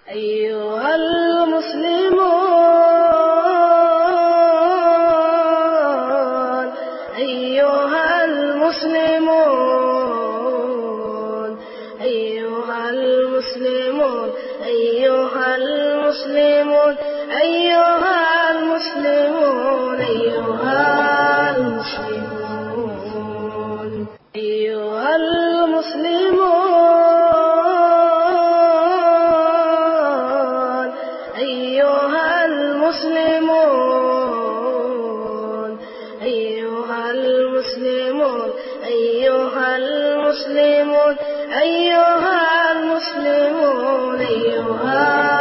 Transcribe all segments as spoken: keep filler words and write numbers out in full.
أيها المسلمون أيها المسلمون أيها المسلمون أيها المسلمون أيها المسلمون أيها المسلمون أيها المسلمون أيها المسلمون أيها المسلمون أيها المسلمون أيها المسلمون أيها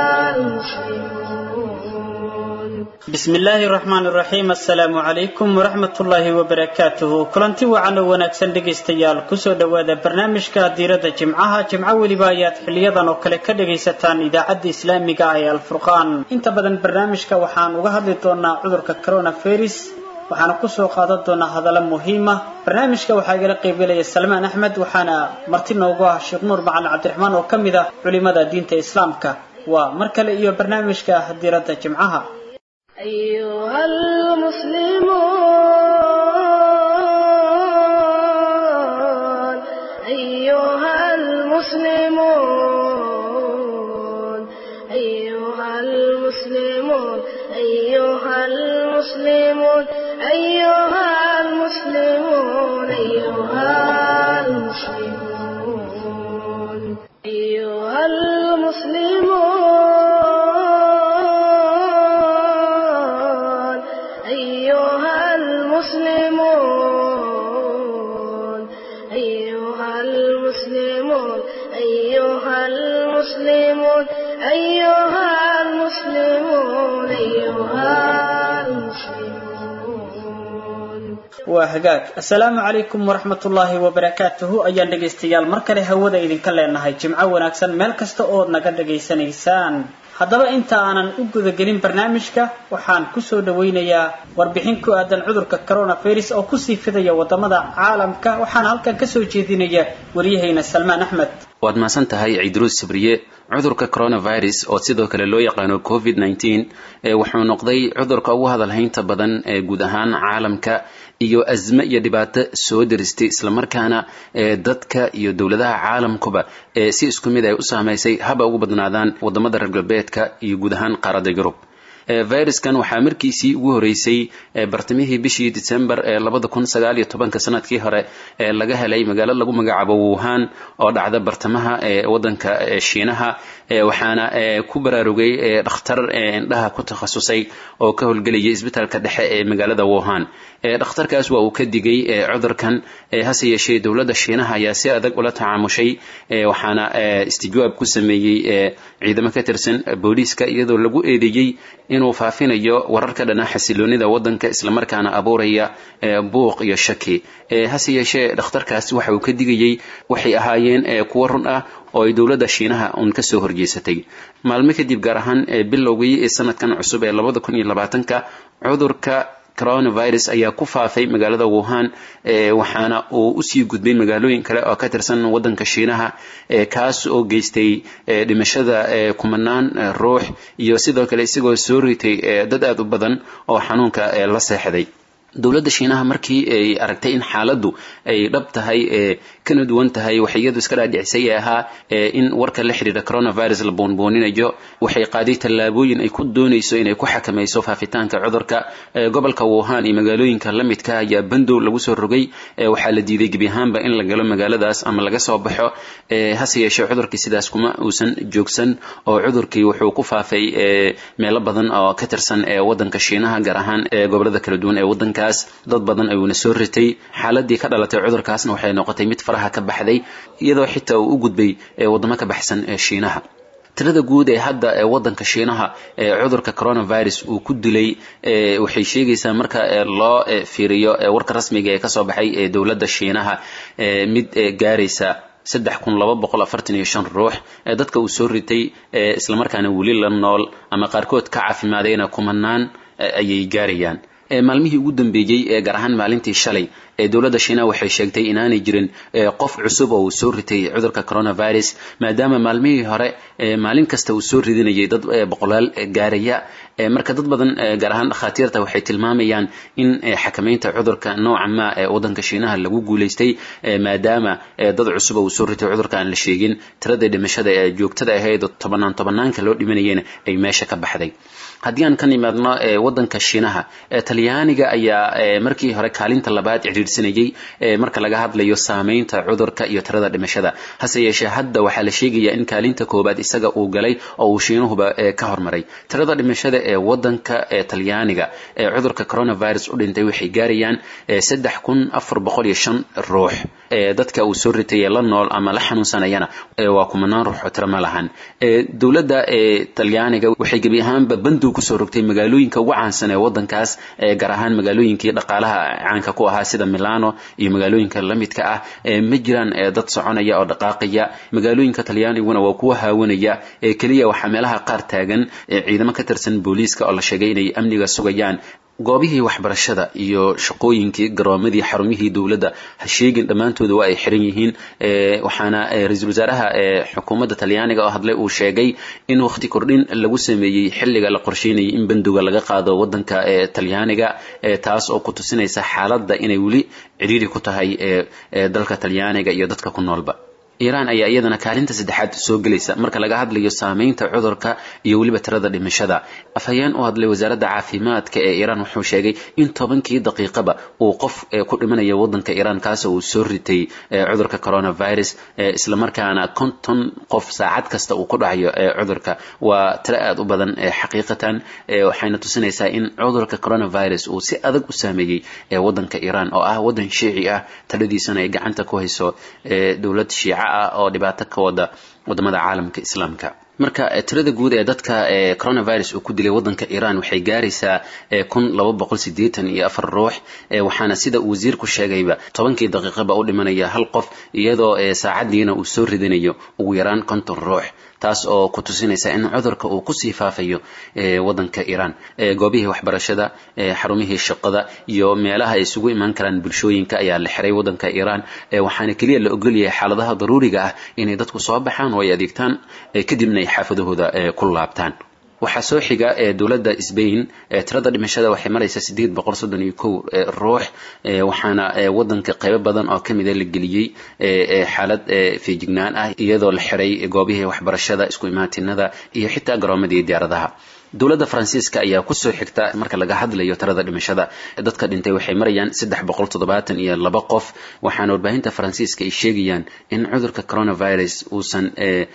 المسلمون بسم الله الرحمن الرحيم السلام عليكم ورحمة الله وبركاته كلنتي وعنا ونكسن دقيستيال كسو دوادا برنامجكا ديرada جمعها جمعة ولبايات حليادان oo kale ka dhageysataan idaacada islaamiga ee Al-Furqan inta badan barnaamijka waxaan uga hadli doonaa cudurka coronavirus waxaana ku soo qaadan doonaa hadallo muhiim ah barnaamijka waxaa igala qeybgalaya Salmaan Axmed waxaana marti noogu ah Sheekh Nuur Macalin Cabdiraxmaan oo kamid ah culimada diinta islaamka waa mar kale iyo barnaamijka diirada jimcaha أيها المسلمون أيها المسلمون أيها المسلمون أيها المسلمون أيها المسلمون أيها المسلمون أيها المسلمون أيها المسلمون أيها المسلمون أيها المسلمون أيها المسلمون أيها المسلمون وهجاك السلام عليكم ورحمة الله وبركاته أيها dhageystayaal mar kale hawada idinka leenahay jimco wanaagsan meel kasta oo naga dhageysanaysaan haddaba inta aanan u guda gelin barnaamijka waxaan ku soo dhaweynayaa warbixin ku aadan cudurka coronavirus oo ku sii fidaya wadamada caalamka waxaan halkan ka soo jeedinayaa wariyahayna Salmaan Axmed waad maasan tahay Ciidruus Sabriye cudurka coronavirus oo sidoo kale loo yaqaan covid nineteen ee wuxuu noqday cudurka ugu hadalhaynta badan ee guud ahaan caalamka iyo azma iyo dhibaato soo diristay isla markaana ee dadka iyo dawladaha caalamkuba ee si isku mid ay u saameysay haba ugu badnaadaan wadamada reer galbeedka iyo guud ahaan qaaradda Yurub viruskan waxaa markiisii ugu horeysay bartamihii bishii December ee laba kun sagaal iyo toban sanadkii hore ee laga helay magaalada lagu magacaabo Wuhan oo dhacda bartamaha ee wadanka Shiinaha waxaana ku baraarugay dhakhtar indhaha ku takhasusay oo ka howlgelaya isbitaalka dhexe ee magaalada Wuhan dhakhtarkaas waa uu ka digay cudurkan hase yeeshee dawladda Shiinaha ayaa si adag ula tacaamushay waxaana istijaab ku sameeyay ciidamo ka tirsan booliiska iyadoo lagu eedeeyay inuu faafinayo wararka dhana xasiloonida wadanka isla markaana abuuraya buuq iyo shaki hase yeeshee dhakhtarkaas waxa uu ka digayay waxay ahaayeen kuwa run ah oo ay dawladda Shiinaha uun ka soo horjeesatay maalmo kadib gaar ahaan bilowgii sanadkan cusub ee laba kun iyo labaatan cudurka coronavirus ayaa ku faafay magaalada Wuhan waxaana uu u sii gudbay magaalooyin kale oo ka tirsan wadanka Shiinaha kaas oo geystay dhimashada kumanaan ruux iyo sidoo kale isagoo soo ritay dad aad u badan oo xanuunka la seexday dawladda Shiinaha markii ay aragtay in xaaladdu ay dhab tahay ee kana duwan tahay waxay iyadu iska dhaadhicisay ahaa in warka la xiriira coronavirus la boonbooninayo waxay qaaday tallaabooyin ay ku doonayso inay ku xakamayso faafitaanka cudurka gobolka Wuhan iyo magaalooyinka la midka ayaa bandow lagu soo rogay waxaa la diiday gebi ahaanba in la galo magaaladaas ama laga soo baxo hase yeeshee cudurkii sidaas kuma uusan joogsan oo cudurkii wuxuu ku faafay meelo badan oo ka tirsan wadanka Shiinaha gaar ahaan gobolada kala duwan ee wadanka dad badan ayuuna soo ritay xaaladii ka dhalatay cudurkaasna waxay noqotay mid faraha ka baxday iyadoo xitaa uu u gudbay wadamo ka baxsan ee Shiinaha tirada guud ee hadda ee wadanka Shiinaha ee cudurka coronavirus uu ku dilay waxay sheegaysaa marka loo fiiriyo warka rasmiga ee ka soo baxay ee dawladda Shiinaha mid gaaraysa saddex kun laba boqol afartan iyo shan ruux ee dadka uu soo ritay isla markaana wali la nool ama qaarkood ka caafimaadayna kumanaan ayay gaarayaan maalmihii ugu dambeeyay ee gaar ahaan maalintii shalay ee dawladda Shiinaha waxay sheegtay inaanay jirin qof cusub oo soo ritay cudurka coronavirus maadaama maalmihii hore maalin kasta uu soo ridinayay dad boqolaal gaaraya marka dad badan gaar ahaan dhakhaatiirta waxay tilmaamayaan in xakamaynta cudurka nooca ma ee wadanka Shiinaha lagu guuleystay maadaama dad cusub oo soo ritay cudurka aan la sheegin tirada dhimashada ee joogtada ahayd tobanaan tobanaanka loo dhimanayeen ay meesha ka baxday haddii aan ka nimaadno wadanka Shiinaha Talyaaniga ayaa markii hore kaalinta labaad ciriirsanayay marka laga hadlayo saameynta cudurka iyo tirada dhimashada hase yeeshee hadda waxaa la sheegayaa in kaalinta koobaad isaga uu galay oo uu Shiinuhuba ka hormaray tirada dhimashada ee wadanka Talyaaniga ee cudurka coronavirus u dhintay waxay gaarayaan saddex kun afar boqol iyo shan ruux dadka uu soo ritay la nool ama la xanuunsanayana waa kumanaan ruux oo tiro ma lahan dawladda Talyaaniga waxay gabi ahaanba bandu ku soo rogtay magaalooyinka ugu caansan ee wadankaas gaar ahaan magaalooyinkii dhaqaalaha caanka ku ahaa sida Milano iyo magaalooyinka la midka ah ma jiraan dad soconaya oo dhaqaaqaya magaalooyinka Talyaaniguna waa kuwa haawanaya kaliya waxa meelaha qaar taagan ciidamo ka tirsan booliiska oo la sheegay inay amniga sugayaan goobihii waxbarashada iyo shaqooyinkii garoomadii xarumihii dawladda ha sheegin dhamaantooda waa ay xiran yihiin waxaana ra'iisul wasaaraha xukuumadda Talyaaniga oo hadlay uu sheegay in waqti kordhin lagu sameeyay xilliga la qorsheynayay in banduga laga qaado wadanka Talyaaniga taas oo ku tusinaysa xaaladda inay wali ciriiri ku tahay dalka Talyaaniga iyo dadka ku noolba Iran ayaa iyadana kaalinta saddexaad soo galaysa marka laga hadlayo saameynta cudurka iyo waliba tirada dhimashada afhayeen u hadlay wasaaradda caafimaadka ee Iran wuxuu sheegay in tobankii daqiiqaba uu qof ku dhimanayo wadanka Iran kaas oo soo ritay cudurka coronavirus isla markaana konton qof saacad kasta uu ku dhacayo cudurka waa tiro aad u badan xaqiiqatan waxayna tusinaysaa in cudurka coronavirus uu si adag u saameeyay wadanka Iran oo ah wadan shiici ah taladiisana ay gacanta ku hayso dawlad shiica oo dhibaato ka wada wadamada caalamka islaamka marka tirada guud ee dadka coronavirus uu ku dilay wadanka Iran waxay gaaraysaa kun laba boqol siddeetan iyo afar ruux waxaana sida wasiirku sheegayba tobankii daqiiqaba u dhimanaya hal qof iyadoo saacadiina uu soo ridinayo ugu yaraan konton ruux taas oo ku tusinaysa in cudurka uu ku sii faafayo wadanka Iran goobihii waxbarashada xarumihii shaqada iyo meelaha ay isugu iman karaan bulshooyinka ayaa la xiray wadanka Iran waxaana kaliya la ogol yahay xaaladaha daruuriga ah inay dadku soo baxaan oo ay adeegtaan kadibna ay xaafadahooda ku laabtaan waxa soo xiga ee dawladda Spain tirada dhimashada waxay maraysaa sideed boqol soddon iyo kow ruux waxaana wadanka qayb badan oo kamid ah la geliyay xaalad feejignaan ah iyadoo la xiray goobihii waxbarashada isku imaatinada iyo xitaa garoomadii diyaaradaha dawladda Faransiiska ayaa ku soo xigta marka laga hadlayo tirada dhimashada dadka dhintay waxay marayaan saddex boqol toddobaatan iyo laba qof waxaana warbaahinta Faransiiska ay sheegayaan in cudurka coronavirus uusan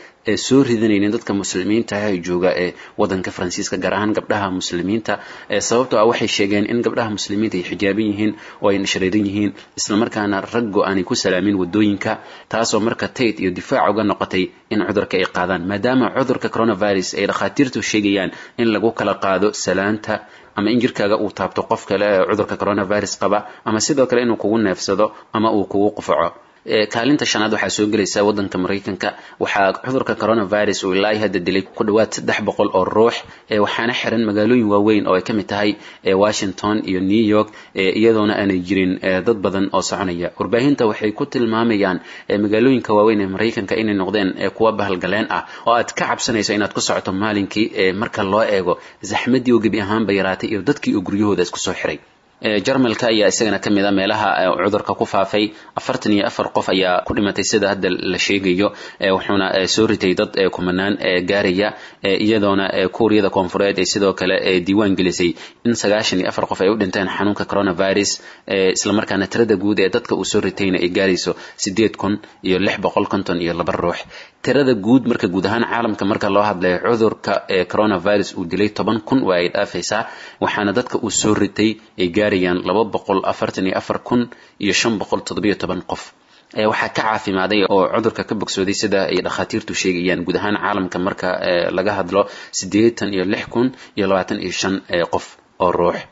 soo ridinaynin dadka muslimiinta ah ee jooga ee wadanka Faransiiska gaar ahaan gabdhaha muslimiinta sababtoo ah waxay sheegeen in gabdhaha muslimiinta ay xijaaban yihiin oo ay nashreeran yihiin isla markaana raggu aanay ku salaamin wadooyinka taasoo marka tayd iyo difaac uga noqotay in cudurka ay qaadaan maadaama cudurka coronavirus ay dhakhaatiirtu sheegayaan in lagu kala qaado salaanta ama in jirkaaga uu taabto qof kale ee cudurka coronavirus qaba ama sidoo kale inuu kugu neefsado ama uu kugu qufaco kaalinta shanaad waxaa soo gelaysa wadanka Mareykanka waxaa cudurka coronavirus uu ilaa hadda dilay ku dhawaad saddex boqol oo ruux waxaana xiran magaalooyin waaweyn oo ay kamid tahay Washington iyo New York iyadoona aanay jirin dad badan oo soconaya warbaahinta waxay ku tilmaamayaan magaalooyinka waaweyn ee Mareykanka inay noqdeen kuwa bahalgaleen ah oo aad ka cabsanayso inaad ku socoto maalinkii marka loo eego zaxmadii oo gabi ahaan bayraatay iyo dadkii oo guryahooda isku soo xiray Jarmalka ayaa isagana kamid ah meelaha cudurka ku faafay afartan iyo afar qof ayaa ku dhimatay sida hadda la sheegayo wuxuuna soo ritay dad kumanaan gaaraya iyadoona Kuuriyada Koonfureed ay sidoo kale diiwaan gelisay in sagaashan iyo afar qof ay u dhinteen xanuunka coronavirus isla markaana tirada guud ee dadka uu soo ritayna ay gaarayso sideed kun iyo lix boqol konton iyo laba ruux tirada guud marka guud ahaan caalamka marka loo hadlayo cudurka coronavirus uu dilay toban kun waa ay dhaafaysaa waxaana dadka uu soo ritay ay gaarayaan laba boqol afartan iyo afar kun iyo shan boqol toddoba iyo toban qof waxaa ka caafimaaday oo cudurka ka bogsooday sida ay dhakhaatiirtu sheegayaan guud ahaan caalamka marka laga hadlo siddeetan iyo lix kun iyo labaatan iyo shan qof oo ruux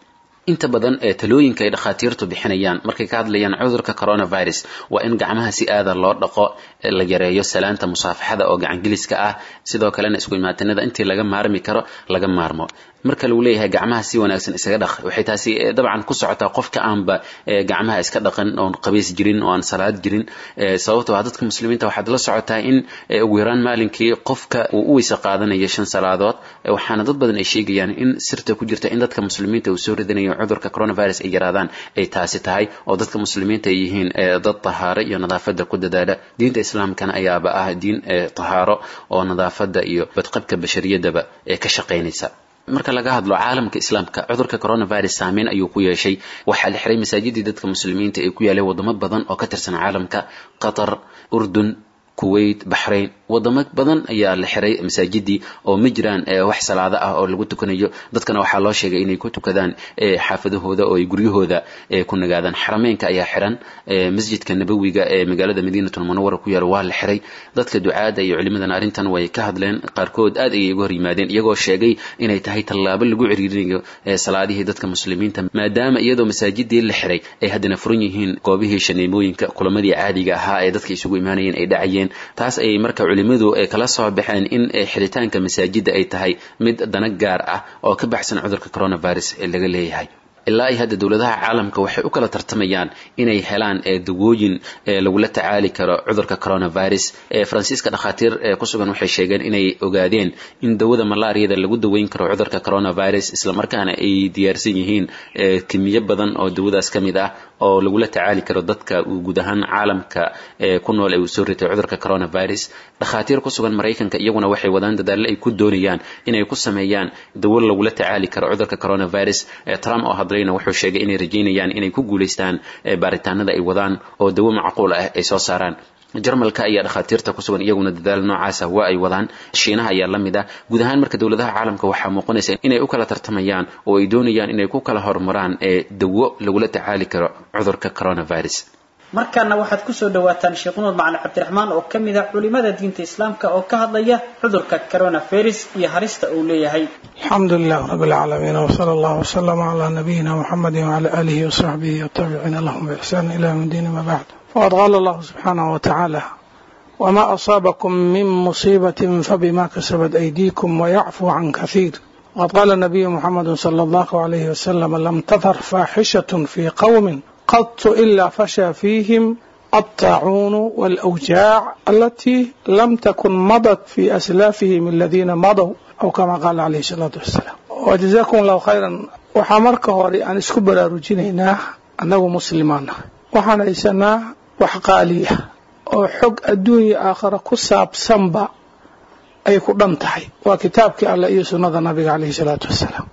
inta badan ee talooyinka ay dhakhaatiirtu bixinayaan markay ka hadlayaan cudurka coronavirus waa in gacmaha si aada loo dhaqo, la yareeyo salaanta musaafaxada oo gacangeliska ah, sidoo kalena isku imaatinada intii laga maarmi karo laga maarmo. marka lagu leeyahay gacmaha si wanaagsan isaga dhaq waxay taasi dabcan ku socotaa qofka aanba gacmaha iska dhaqan oo qabeys jirin oo aan salaad jirin, sababtoo ah dadka muslimiinta waxaad la socotaa in ugu yaraan maalinkii qofka uu u weyse qaadanayo shan salaadood, waxaana dad badan ay sheegayaan in sirta ku jirta in dadka muslimiinta uu soo ridanayo cudurka coronavirus ay yaraadaan ay taasi tahay oo dadka muslimiinta ay yihiin dad tahaaro iyo nadaafada ku dadaala. diinta islaamkana ayaaba ah diin tahaaro oo nadaafada iyo badqabka bashariyadaba ee ka shaqeynaysa. marka laga hadlo caalamka islaamka cudurka coronavirus saameyn ayuu ku yeeshay. waxaa la xiray masaajidii dadka muslimiinta ee ku yaalay wadamo badan oo ka tirsan caalamka, qatar, urdun, kuwait, bahrain, wadamo badan ayaa la xiray masaajidii oo ma jiraan wax salaado ah oo lagu tukanayo. dadkana waxaa loo sheegay inay ku tukadaan xaafadahooda oo ay guryahooda ku nagaadaan. xarameynka ayaa xiran, masjidka nabawiga ee magaalada madiinatul munawwara ku yaal waa la xiray. dadka ducaada iyo culimadana arrintan way ka hadleen, qaarkood aad ayay uga hor yimaadeen iyagoo sheegay inay tahay tallaabo lagu ciriirinayo salaadihii dadka muslimiinta, maadaama iyadoo masaajidii la xiray ay haddana furan yihiin goobihii shaneemooyinka, kulamadii caadiga ahaa ee dadka isugu imaanayeen ay dhacayeen. taas ay marka culimadu ay kala soo baxeen in xiritaanka masaajida ay tahay mid dana gaar ah oo ka baxsan cudurka coronavirus ee laga leeyahay. ilaa ay hadda dawladaha caalamka waxay u kala tartamayaan inay helaan dawooyin lagula tacaali karo cudurka coronavirus. Faransiiska dhakhaatiir ku sugan waxay sheegeen inay ogaadeen in dawada malaariyada lagu daweyn karo cudurka coronavirus, isla markaana ay diyaarsan yihiin kimiyo badan oo dawadaas ka mid ah oo lagula tacaali karo dadka guud ahaan caalamka ku nool ee uu soo ritay cudurka coronavirus. dhakhaatiir ku sugan Mareykanka iyaguna waxay wadaan dadaal ay ku doonayaan inay ku sameeyaan dawo lagula tacaali karo cudurka coronavirus. Trump oo hadlayna wuxuu sheegay inay rajeynayaan inay ku guuleystaan baaritaanada ay wadaan oo dawo macquul ah ay soo saaraan. jarmalka ayaa dhakhaatiirta ku sugan iyaguna dadaal noocaas ah waa ay wadaan. shiinaha ayaa la mid ah. guud ahaan marka dawladaha caalamka waxaa muuqanaysa inay u kala tartamayaan oo ay doonayaan inay ku kala horumaraan ee dawo lagula tacaali karo cudurka coronavirus. markaana waxaad ku soo dhawaataan Sheekh Nuur Macalin Cabdiraxmaan oo kamid ah culimada diinta islaamka oo ka hadlaya cudurka coronavirus iyo harista uu leeyahay. alxamdulillahi rabbil alamin wa sallallahu wasallam ala nabiyyina muhammadin wa ala alihi wa sahbihi wa tabi'ina lahum bi ihsan ila yawm din ma ba'd. faqad qala Allah subhanahu wa ta'ala وما أصابكم من مصيبة فبما كسبت أيديكم ويعفو عن كثير. وقد قال النبي محمد صلى الله عليه وسلم لم تظهر فاحشة في قوم قط إلا فشى فيهم الطاعون والأوجاع التي لم تكن مضت في أسلافهم الذين مضوا أو كما قال عليه الصلاة والسلام. وجزاكم الله خيرا. وحمرك هوري أن اسكبر رجينينا أنه مسلمان وحنا إسنا وحقالية oo xog adduunyo aakhira ku saabsanba ay ku dhantahay waa kitaabkii Allah iyo sunnada nabiga kaleey salaatu wasalaam.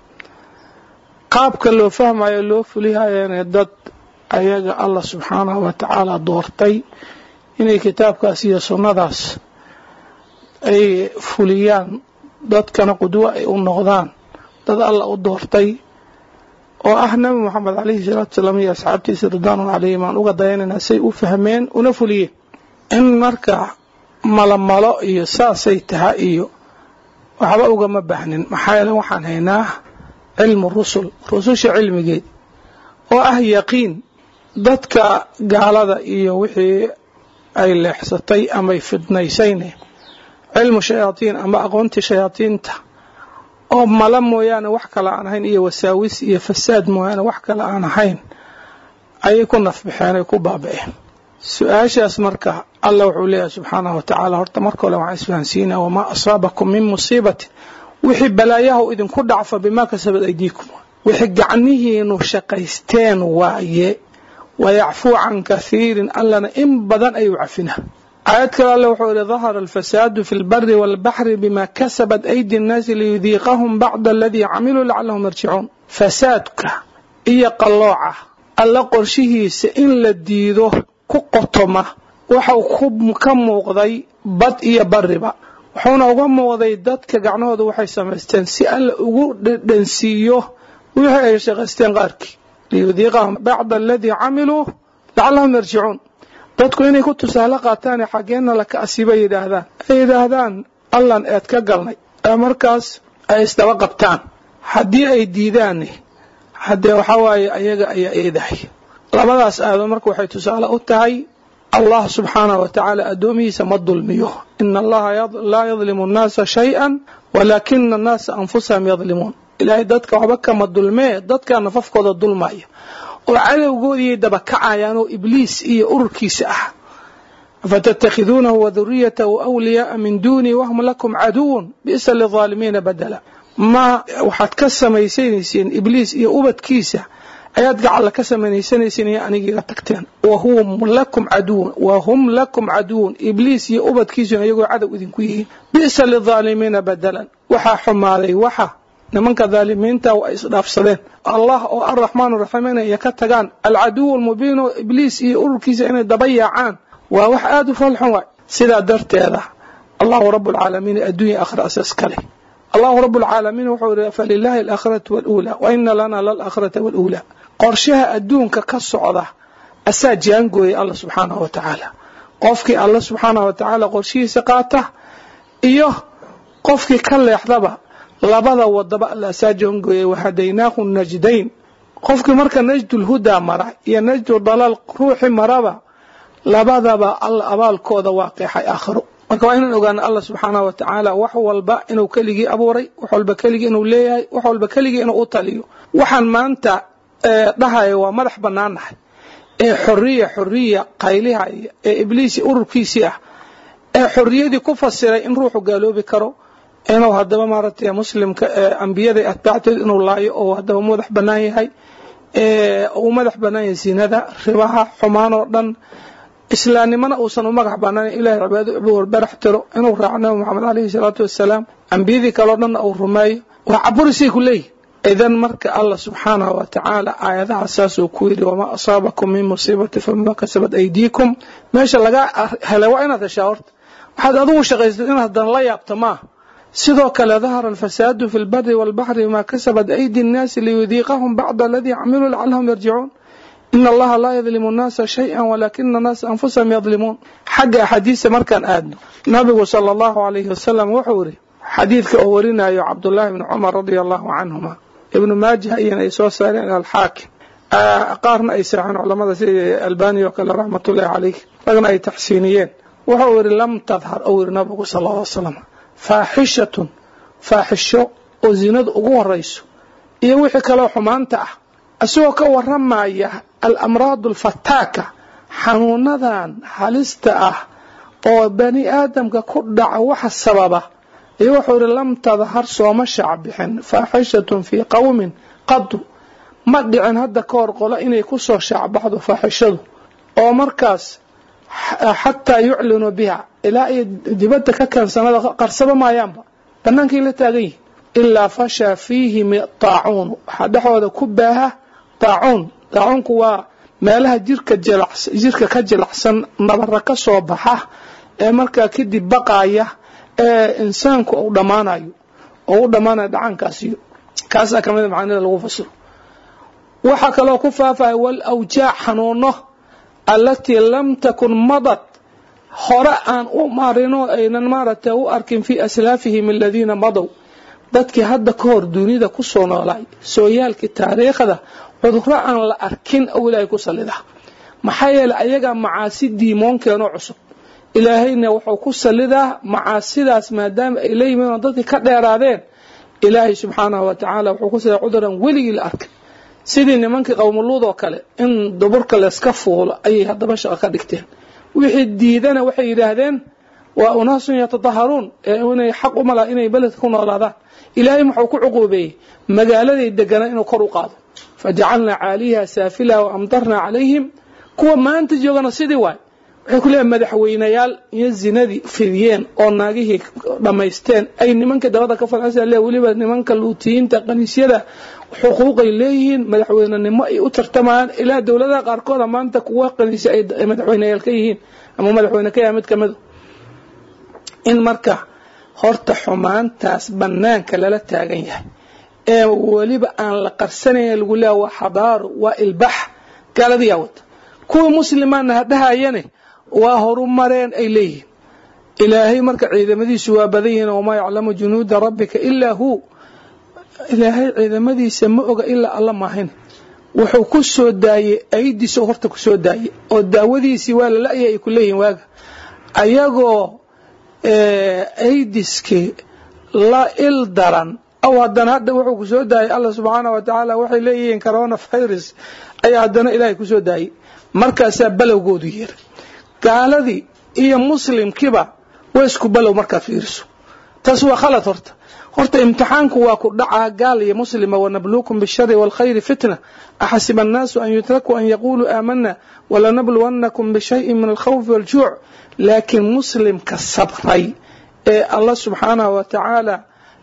qaabka loo fahmayo loo fulihayo dad ayaga Allah subhanahu wa ta'ala doortay inay kitaabkaas iyo sunnadaas ay fuliyaan, dadkana qudwa ay u noqdaan, dad Allah u doortay oo ah nabi Muhammad kaleey salaatu wasalaam iyo asxaabtiisa ridwaanu calayhim aan uga dayanayna say u fahmeen una fuliyeen. in marka malamalo iyo saasay tahay iyo waxba ugama baahnin, maxaa yeelay waxaan haynaa cilmu rusul, rususha cilmigeed oo ah yaqiin. dadka gaalada iyo wixii ay leexsatay ama ay fidnaysayne cilmu shayaatiin ama aqoontii shayaatiinta oo mala mooyaane wax kale aan ahayn iyo wasaawis iyo fasaad mooyaane wax kale aan ahayn ayay ku nafbixeen, ay ku baaba'een. su-aashaas marka Allah wuxuu leeyahay subxaanahu wa ta'ala horta marka hore waxaan isfahansiinaa wamaa asaabakum min musiibatin wixii balaayaha idinku dhacfa bimaa kasabat aydiikum, wixii gacnihiinu shaqaysteen waaye. wayacfuu can kathiirin allana in badan ayuu cafinaa. aayad kale alle wuxuu yidhi dahara alfasaadu fi lbari waalbaxri bima kasabat aydi nnaasi liyudiiqahum bacda aladii camiluu lacallahum yarjicuun. fasaadka iyo qallooca alla qorshihiisa in la diido ku qotoma waxa uu ka muuqday bad iyo bariba, wuxuuna uga muuqday dadka gacnahooda waxay samaysteen si alla ugu dhansiiyo wixii ay shaqaysteen qaarkii, liyudiiqahum bacda aladii camiluu lacallahum yarjicuun. dadku inay ku tusaale qaataan xageena la ka asiiba yidhaahdaan ay yidhaahdaan allan eed ka galnay ee markaas ay isdaba qabtaan. haddii ay diidaan haddee waxaa waaye ayaga ayaa eedahay labadaas aado marka waxay tusaale u tahay allah subxaanahu wa tacaala addoomihiisa ma dulmiyo ina allaha laa yadlimu annaasa shay-an walaakina annaasa anfusahum yadlimuun ilaahay dadka waxba kama dulmee dadkaa nafafkooda dulmaya oo cadowgoodii dabakacayaan oo ibliis iyo ururkiisa ah fatattakhiduunahu waduriyatahu awliyaaa min duunii wahum lakum caduwun bi'sa lidaalimiina badala ma waxaad ka samaysanaysiin ibliis iyo ubadkiisa ayaad gacalla ka samaysanaysiin iyo anigiiga tagteen wahum lakum caduwun wahum lakum caduwun ibliis iyo ubadkiisuna iyagoo cadow idinku yihiin bi'sa lidaalimiina badalan waxaa xumaaday waxa nimanka dhaalimiinta waa isdhaafsadeen allah oo arraxmaan arraxiim inay ka tagaan alcaduw almubiin oo ibliis iyo ururkiisa inay daba yaacaan waa wax aad u falxun waay sidaa darteeda allahu rabbulcaalamiin adduunya aakhira asaas kale allahu rabbulcaalamiin wuxuu yidhi falilaahi alaakhiratu waluulaa wa ina lana lalaakhirata waluulaa qorshaha adduunka ka socda asaa jaangooyay alla subxaanahu wa tacaala qofkii alla subxaanahu wa tacaala qorshihiisa qaata iyo qofkii ka leexdaba labada wadaba alla asaa jaangooyay wahadaynaahu najdayn qofkii marka najdulhudaa mara iyo najdu dalaal ruuxi maraba labadaba alla abaalkooda waa qeexay aakhiro marka waa inaan ogaano alla subxaanahu wa tacaala wax walba inuu keligii abuuray wax walba keligii inuu leeyahay wax walba keligii inuu u taliyo waxaan maanta dhahayo waa madax bannaannahay ee xoriya xoriya qaylihaya ee ibliisi ururkiisii ah ee xorriyadii ku fasiray in ruuxu gaaloobi karo inuu haddaba maaragtay muslimka ambiyada atbaacteed inuu laayo oo haddaba madax bannaan yahay uu madax bannaan yahay sinada ribaha xumaan oo dhan islaamnimana uusan u magax bannaan ilaahay cibaado u barax tiro inuu raaco nabi maxamed calayhi salaatu wassalaam ambiyadii kaloo dhanna uu rumeeyo waa caburisay ku leeyihi idan marka allah subxaanahu wa tacaala aayadaha saasuu ku yidhi wamaa asaabakum min musiibati fabimaa kasabat aydiikum meesha laga helay waa inaad heshaa horta waxaad adigu shaqaysatay inaad haddana la yaabta maaha sidoo kale dahara alfasaadu fi lbari waalbaxri bimaa kasabat aydi nnaasi liyudiiqahum bacda aladii camiluu lacallahum yarjicuun in allaha laa yadlimu nnaasa shay-an walaakina annaasa anfusahum yadlimuun xagga axaadiista markaan aadno nabigu sala allahu calayhi wasalam wuxuu yidhi xadiidka oo warinayo cabdullaahi bni cumar radia allahu canhuma ibnu maajah iyana ay soo saareen alxaakim qaarna ay saxeen culamada sida albani oo kale raxmatullahi calayh ragna ay taxsiiniyeen wuxuu yidhi lam tadhar ou yidhi nabigu sala alla alay slam faaxishatun faaxisho oo zinadu ugu horayso iyo wixii kaloo xumaanta ah isagoo ka waramaya alamraad alfataaka xanuunadan halista ah oo bani aadamka ku dhaca waxa sababa iyo wuxuu yidhi lam tadhar sooma shaac bixin faaxishatun fii qowmin qadu ma dhicin hadda ka hor qolo inay ku soo shaacbaxdo faaxishadu oo markaas xataa yuclinuu biha ilaa ay dibadda ka keensanada qarsaba maayaanba bannaankay la taagan yihin ilaa fashaa fiihim taacuun waxaa dhexooda ku baaha taacuun taacuunku waa meelaha jirka jirka ka jilacsan nabara ka soo baxa ee markaa kadib baqaaya ee insaanku uu dhammaanayo oo u dhammaanayo dhacaankaasiyo kaasaa ka mida macnida lagu fasiro waxaa kaloo ku faafaya walawjaac xanuuno allatii lam takun madad hore aan u marino aynan maaragtay u arkin fii aslaafihim aladiina madow dadkii hadda ka hor dunida ku soo noolaay sooyaalkii taariikhda cudurro aan la arkin oo ilaahay ku sallida maxaa yeelay ayagaa macaasi diimoonkeenoo cusub ilaahayna wuxuu ku sallidaa macaasidaas maadaama ay la yimaadeen dadkii ka dheeraadeen ilaahay subxaanahu wa tacaala wuxuu ku sallidaa cuduran weligii la arkin sidii nimankii qowmuluud oo kale in duburka layska fuulo ayay haddaba shaqo ka dhigteen wixii diidana waxay yidhaahdeen waa unaasun yatadaharuun ee inay xaq u malaa inay beledka ku noolaadaan ilaahay muxuu ku cuquubeeyey magaaladay deganaa inuu kor u qaado fajacalnaa caaliyaha saafilaha wa amdarnaa calayhim kuwa maanta joogana sidii waay waxay ku leeyahay madaxweynayaal iyo zinadii fidiyeen oo naagihii dhammaysteen ay nimanka dabada ka falcisa le weliba nimanka luutiyiinta qaniisyada xuquuqay leeyihiin madaxweynenimo ay u tartamayaan ilaa dowladaha qaarkooda maanta kuwa qaniisya ay madaxweynayaal ka yihiin ama madaxweyne ka yahay mid ka mida in marka horta xumaantaas bannaanka lala taagan yahay ee weliba aan la qarsanayn lagu leeyahay waa xadaaro waa ilbax gaaladiyaa wata kuwa muslimaana hadhahayane waa horumareen ay leeyihiin ilaahay marka ciidamadiisu waa badan yihiin wamaa yaclamu junuuda rabbika ilaa huu ilaahay ciidamadiisa ma oga ilaa alla maahin wuxuu ku soo daayay aydiisa horta ku soo daayay oo daawadiisii waa la la'yahay ay ku leeyihiin waaga ayagoo aydiskii la il daran aw haddana hadda wuxuu ku soo daayay alla subxaanahu wa tacaala waxay leeyihiin coronavirus ayaa haddana ilaahay ku soo daayay markaasaa balowgoodu yeeray gaaladii iyo muslimkiiba waa isku balow markaad fiiriso taas waa khalad horta horta imtixaanku waa ku dhacaa gaal iyo muslima wanabluukum bishari waalkhayri fitna axasiba annaasu an yutrakuu an yaquuluu aamanna walanabluwannakum bishayin min alkhawfi waaljuuc laakiin muslimka sabray ee allah subxaanahu wa tacaala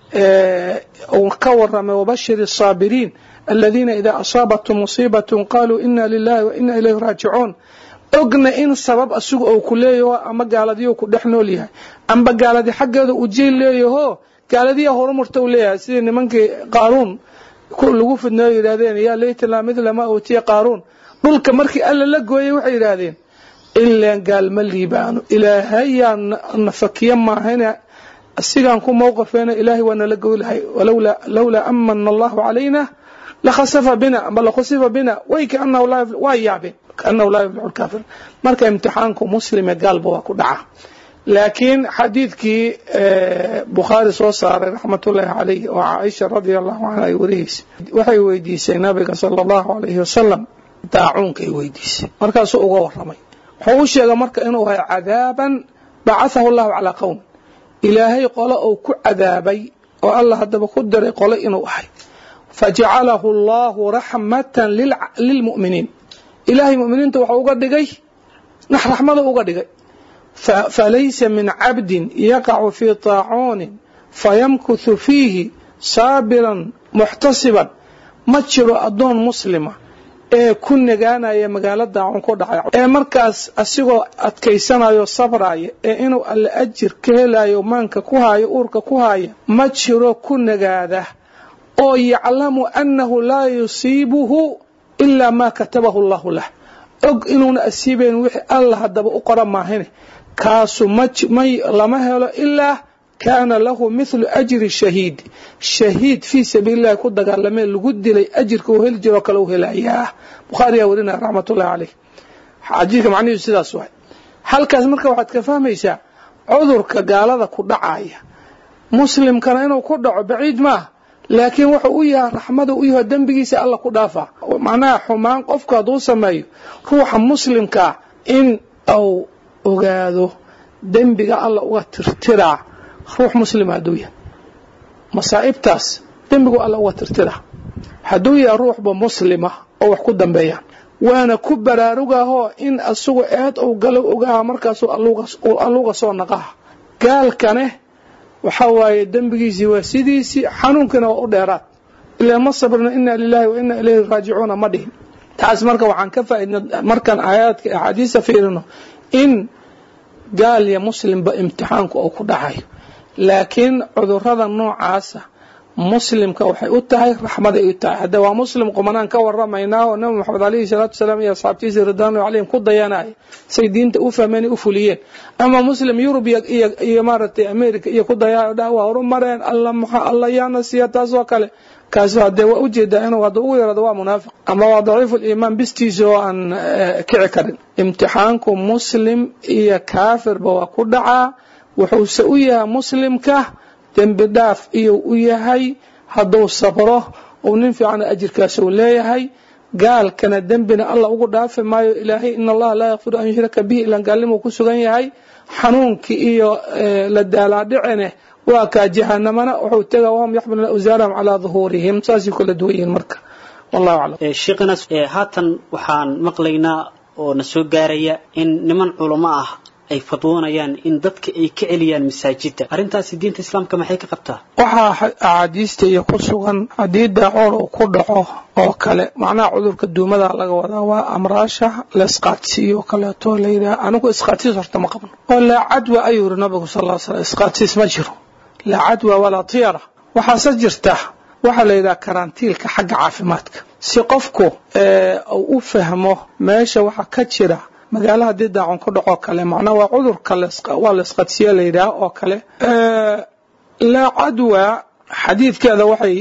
uu ka waramay wabashiri asaabiriin aladiina idaa asaabathum musiibatun qaaluu ina lilahi wa ina ilayhi raajicuun ogna in sabab asigu ou ku leeyaho ama gaaladiyo ku dhex nool yahay amba gaaladi xaggeeda uu jeyl leeyaho gaaladiya horumurta u leeyahay sidii nimankii qaaruun lagu fidnayo yidhahdeen yaa laytana midla ma uutiya qaaruun dhulka markii alla la gooyay waxay yidhaahdeen ilaan gaalma liibaano ilaahayaa nafakiya maahana asigaan ku mowqifeena ilaahay waa nala goylahay lawlaa amana allahu calayna lakhasafa bina amba lakhusifa bina way kaanahu waa yaabeen kaanahu laa yuflixu lkaafir marka imtixaanku muslime gaalba waa ku dhaca laakiin xadiidkii bukhaari soo saaray raxmatullaahi calayh oo caaisha radia allahu canha ay warihiisa waxay weydiisay nabiga sala allahu alayhi wasalam daacuunkay weydiisay markaasuu uga waramay wuxuu u sheegay marka inuu ahay cadaaban bacahahu allahu calaa qowm ilaahay qole uu ku cadaabay oo allah haddaba ku diray qole inuu ahay fajacalahu allahu raxmatan lilmu'miniin ilaahay mu'miniinta waxuu uga dhigay nax raxmada uga dhigay falaysa min cabdin yaqacu fii taacuunin fayamkuthu fiihi saabiran muxtasiban ma jiro addoon muslima ee ku nagaanaya magaalo daacun ku dhacay ee markaas asigoo adkaysanayo sabraya ee inuu alle ajir ka helayo maanka ku haayo uurka ku haya ma jiro ku nagaada oo yaclamu annahu laa yusiibuhu ilaa maa katabahu allahu lah og inuuna asiibayn wixii alla haddaba u qora maahine kaasu may lama helo ilaa kaana lahu mithlu ajri shahiid shahiid fii sabiilillahi ku dagaalamee lagu dilay ajirka uu heli jiroo kale u helayaa bukhaariyaa warinaya raxmatullahi caleyh xadiidka macnihiisu sidaas waay halkaas marka waxaad ka fahmaysaa cudurka gaalada ku dhacaya muslimkana inuu ku dhaco baciid maaha laakiin wuxuu u yahay raxmada u yahay dembigiisa alla ku dhaafa macnaha xumaan qofku hadduu sameeyo ruuxa muslimkaa in uu ogaado dembiga alla uga tirtiraa ruux muslima hadduu yahay masaa'ibtaas dembigu alla uga tirtiraa hadduu yahay ruuxba muslima oo wax ku dambeeyaan waana ku baraarugahoo in asugu eed uu galo ogaha markaasuu alluga soo naqaha gaalkane waxa waaye dembigiisii waa sidiisii xanuunkina waa u dheeraad ilaa ma sabrna inna lillahi wa inna ilayhi raajicuuna ma dhihin taas marka waxaan ka faaidna markaan aayaadka axaadiista fiirino in gaal iyo muslimba imtixaanku uu ku dhacayo laakiin cudurrada noocaasa muslimka waxay u tahay raxmaday u tahay hadda waa muslim qumanaan ka waramaynaa oo nabi maxamed alayhi salaatu wasalaam iyo asxaabtiisa ridwaanu calayhim ku dayanaya say diinta u fahmeen u fuliyeen ama muslim yurub iyo iyo maaragtay america iyo ku dayaa dhaa waa horumareen alla maxaa alla yaana siiya taas oo kale kaas hadee waa ujeedaa inuu hadda ugu yarado waa munaafiq ama waa daciifu liimaan bistiisa oo aan kici karin imtixaanku muslim iyo kaafirba waa ku dhacaa wuxuuse u yahay muslimka dembi dhaaf iyo u yahay hadduu sabro uu nin fiican ajirkaas uu leeyahay gaalkana dembina alla ugu dhaafi maayo ilaahay in allaha laa yakfiru an yushraka bihi ilaan gaalnimuu ku sugan yahay xanuunkii iyo la daalaadhicine waa kaa jahanamana wuxuu tegaa wahum yaxmiluna awsaarahum calaa duhuurihim saasay kula duwan yihiin marka wallahu aclam sheekhana haatan waxaan maqlaynaa oo na soo gaaraya in niman culamo ah ay fadwoonayaan in dadka ay ka celiyaan masaajidda arrintaasi diinta islaamka maxay ka qabtaa waxaa axaadiista iyo ku sugan haddii daacoor uu ku dhaco oo kale macnaha cudurka duumada laga wadaa waa amraasha la isqaadsiiyo kaleeto la yidhaha anigu isqaadsiis horta ma qabno oo laa cadwa ayuu yidhi nabigu sal alla slam isqaadsiis ma jiro laa cadwa walaa tiyara waxaase jirta waxaa la yidhaha karantiilka xagga caafimaadka si qofku uu u fahmo meesha waxa ka jira magaalo haddii daacun ku dhaco kale macnaa waa cudurka waa la isqadsiya la yidhaah oo kale laa cadwa xadiidkeeda waxay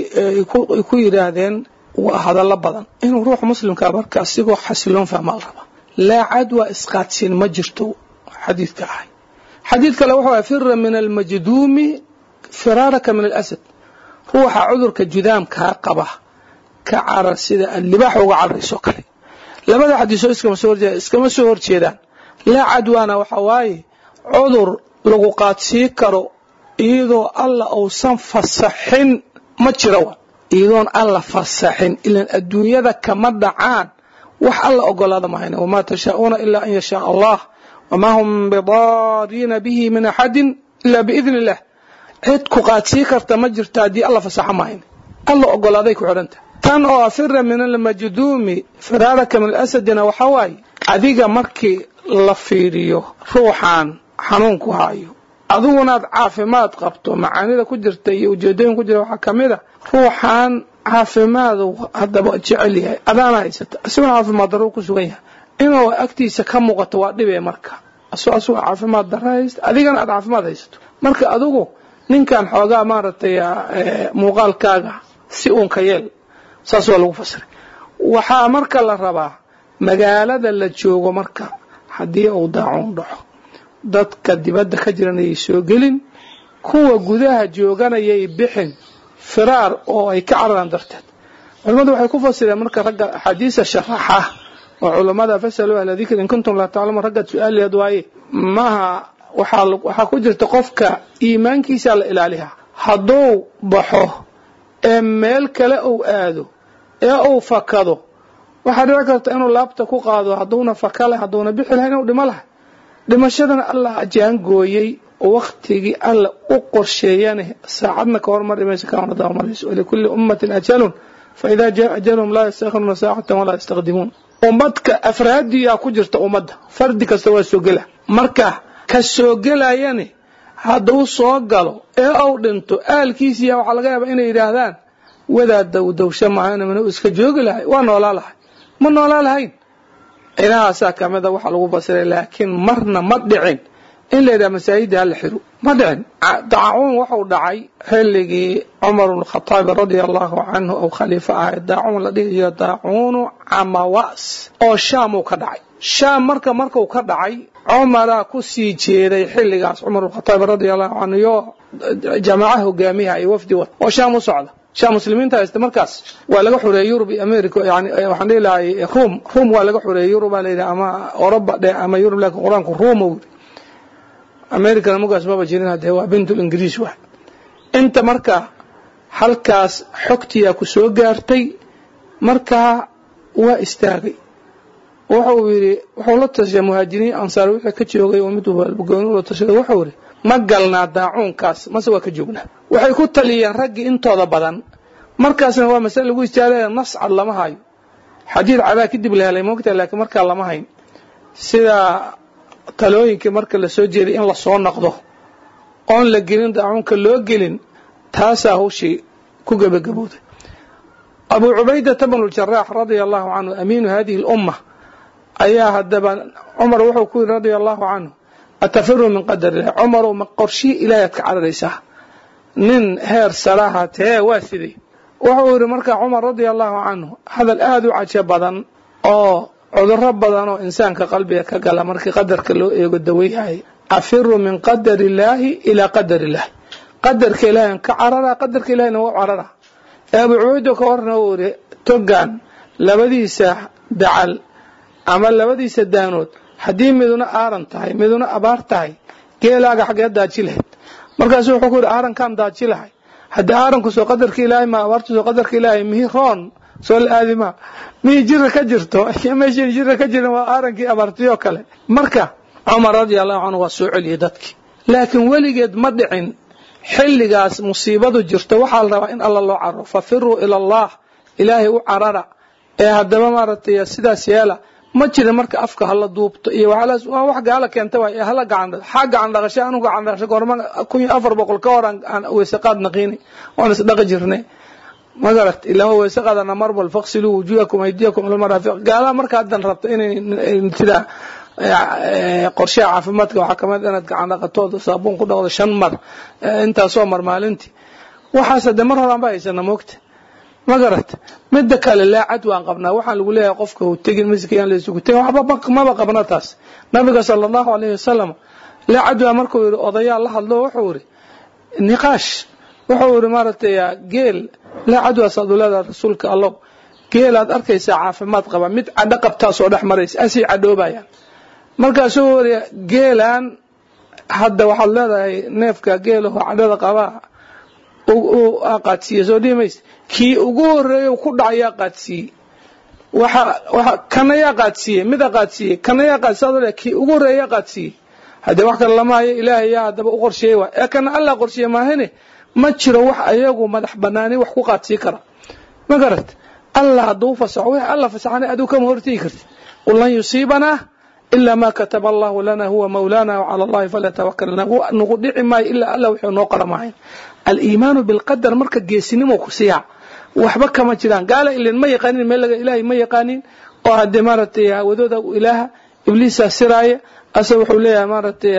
ku yiraahdeen waa hadallo badan inuu ruux muslimka marka asigoo xasiloon fahma raba laa cadwa isqaadsin ma jirto xadiidka ah xadiid kale wuxuu ahaa firra min almajduumi firaaraka min alasad ruuxa cudurka judaamka qaba ka carar sida libaax uga cararayso kale labada xadiis oo iskama soo horjeedaan iskama soo horjeedaan laa cadwana waxa waaye cudur lagu qaadsi karo iyadoo alla uusan fasaxin ma jiro iyadoon alla fasaxin ilan adduunyada kama dhacaan wax alla ogolaada mahayna wama tashaa'una illa an yasha Allah wama hum bidarina bihi min ahadin illa biidhni Allah cid ku qaadsi karta ma jirto hadii alla fasaxa mahayna alla ogolaaday ku xiranta tan oo afira min al-majduumi firaraka min al-asadina waxa waay adiga markii la fiiriyo ruuxan xanuunku hayo aduguna caafimaad qabto macaanida ku jirta iyo ujeedooyin ku jira waxa kamida ruuxan caafimaad hadaba jecel yahay adana haysata asuna caafimaad daro ku sugan yahay inuu agtiisa ka muuqato waa dhibay marka asoo asoo caafimaad darayst adigana aad caafimaad haysato marka adugu ninkan xoogaa maartay muuqaalkaaga si uun ka yeel saas waa lagu fasiray waxa marka la rabaa magaalada la joogo marka hadii uu daacun dhaxo dadka dibadda ka jiranay soo gelin kuwa gudaha jooganayay bixin firaar oo ay ka cararaan darteed culimadu waxay ku fasireen marka ragga xadiisa sharaxa oo culimada fasalu ahla dhikr in kuntum la ta'lamun ragga su'aal waaye maaha waxa waxa ku jirta qofka iimaankiisa la ilaaliha haduu baxo ee meel kale uu aado ee uu fakado waxa dhici karta inuu laabta ku qaado haduuna fakale haduuna bixi lahayn uu dhimo lahayn dhimashadana Allah ajaan gooyay waqtigi alla u qorsheeyane saacadna ka hormar dhimaysa ka wada marayso wali kulli ummatin ajalun fa idha jaa ajalhum la yastakhiruna saa'atan wala yastaqdimun ummadka afraadiya ku jirta ummadda fardi kasta waa soo gala marka ka soo galayane haduu soo galo ee uu dhinto aalkiisa waxa laga yaabaa inay yiraahdaan wada dawdawsha maana mana iska joogi lahay waa noolaalahay ma noolaalahayn ilaha kamida waxa lagu fasiray laakiin marna ma dhicin in la yiraahdo masaajid hal xiru ma dhicin daacun waxa uu dhacay xilligii Umar ibn Khattab radiyallahu anhu oo khalifa ah daacun la dhigay daacun amawas oo Shaam ka dhacay Shaam marka marka uu ka dhacay Umar ku sii jeeday xilligaas Umar ibn Khattab radiyallahu anhu yo jamaacaha hogaamiyaha ay wafdi oo Shaam u socda شام مسلمين تاست مركز ولا جحور يوروب أمريكا يعني وحنا لا روم روم ولا جحور يوروب ولا أما أوروبا ده أما يوروب لكن قرآن روم أمريكا المجلس بابا جيران هذا هو بنت الإنجليز واحد أنت مركز halkaas xogtiya ku soo gaartay markaa waa istaagay wuxuu yiri wuxuu la tashay muhaajiriin ansaar wixii ka joogay oo mid walba gooni la tashay wuxuu yiri ma galna daacuunkaas ma soo ka joogna waxay ku taliyeen rag intooda badan markaasna waa mas'ala lagu istaagay nas cad lama hayo xadiid cala kadib la helay moogta laakiin marka lama hayn sida talooyinka marka la soo jeeday in la soo noqdo oon la gelin daacuunka loo gelin تاسا هوشي كوغا بقبوده أبو عبيدة بن الجراح رضي الله عنه أمين هذه الأمة أيها الدبان عمر وحكو رضي الله عنه أتفر من قدر الله عمر ومقرشي إلى يتكعر ريساه نن هير سراحة تيه واسدي وحور مركا عمر رضي الله عنه هذا الآذو عجبا أو عذر ربضا إنسان كقلبي كقال مركا قدر كله يقدويه أفر من قدر الله إلى قدر الله قدر كلام كعررة قدر كلام وعررة أبو عبيدة كورنا وري توجان لبديسة دعل عمل لبديسة دانوت حديم مدونا آرن تاي مدونا أبار تاي كيلا حاجات داجله مركز حكور آرن كام داجله حد آرن كسو قدر كلام ما أبارت سو قدر كلام مهي خان سؤال آدمه مي جرة كجرته ما يجي جرة كجرة وآرن كي أبارتيو كله مركز عمر رضي الله عنه وسوء يدك لكن ولقد مدعين xilligaas musiibadu jirto waxa la rabaa in Allah loo carro fafiru ila Allah ilaahi u carara ee hadaba maartay sidaas yeela ma jira marka afka hala duubto iyo waxaas waa wax gaala keenta way hala gacan xaq gacan dhaqashay anu gacan dhaqashay goorma kun iyo afar boqol ka horan aan weesaqad naqini waan is dhaqi jirnay magarat ilaa weesaqadana marbal faqsilu wujuhakum aydiyakum ila marafiq gaala marka hadan rabto inay sida qorshe caafimaadka waxa kamid ah inaad gacan dhaqato saabuun ku dhaqdo shan mar inta soo mar maalintii waxaas de mar horaan baa haysana moogta ma garat midda kale laacad waan qabnaa waxaan lagu leeyahay qofka uu tegin miskiin la isugu tegin waxba ma qabna taas nabiga sallallahu alayhi wasallam laacad waa markuu yiri odayaal la hadlo wuxuu yiri niqaash wuxuu yiri maartay geel laacad waa sadulada rasuulka allah geel aad arkaysa caafimaad qaba mid cadda qabtaa soo dhax maraysa asi cadoobayaan markaas uu yiri geelan hadda waxaad leedahay neefka geelo cadada qaba oo aqaadsiyo soo dhimays kii ugu horeeyay ku dhacay qaadsiye waxa waxa kanaya qaadsiye mid qaadsiye kanaya qaadsadale kii ugu horeeyay qaadsiye hada wax kale lama hayo ilaahay yaa daba u qorsheeyay waa ee kana alla qorsheeyay ma ahane ma jiro wax ayagu madax banaani wax ku qaadsi kara ma garat alla haduu fasaxo wax alla fasaxana adu kama hortii karti wallan yusiibana illa ma kataba Allah lana huwa mawlana wa ala Allah falyatawakkalna nugu dhici ma illa alla wuxuu noo qaramayn al-iimaan bil qadar marka geesinimo ku siiya waxba kama jiraan gaala ilaa ma yaqaanin meel laga ilaahay ma yaqaanin oo hadii maartay wadooda ilaaha ibliisa siraaya asa wuxuu leeyahay maartay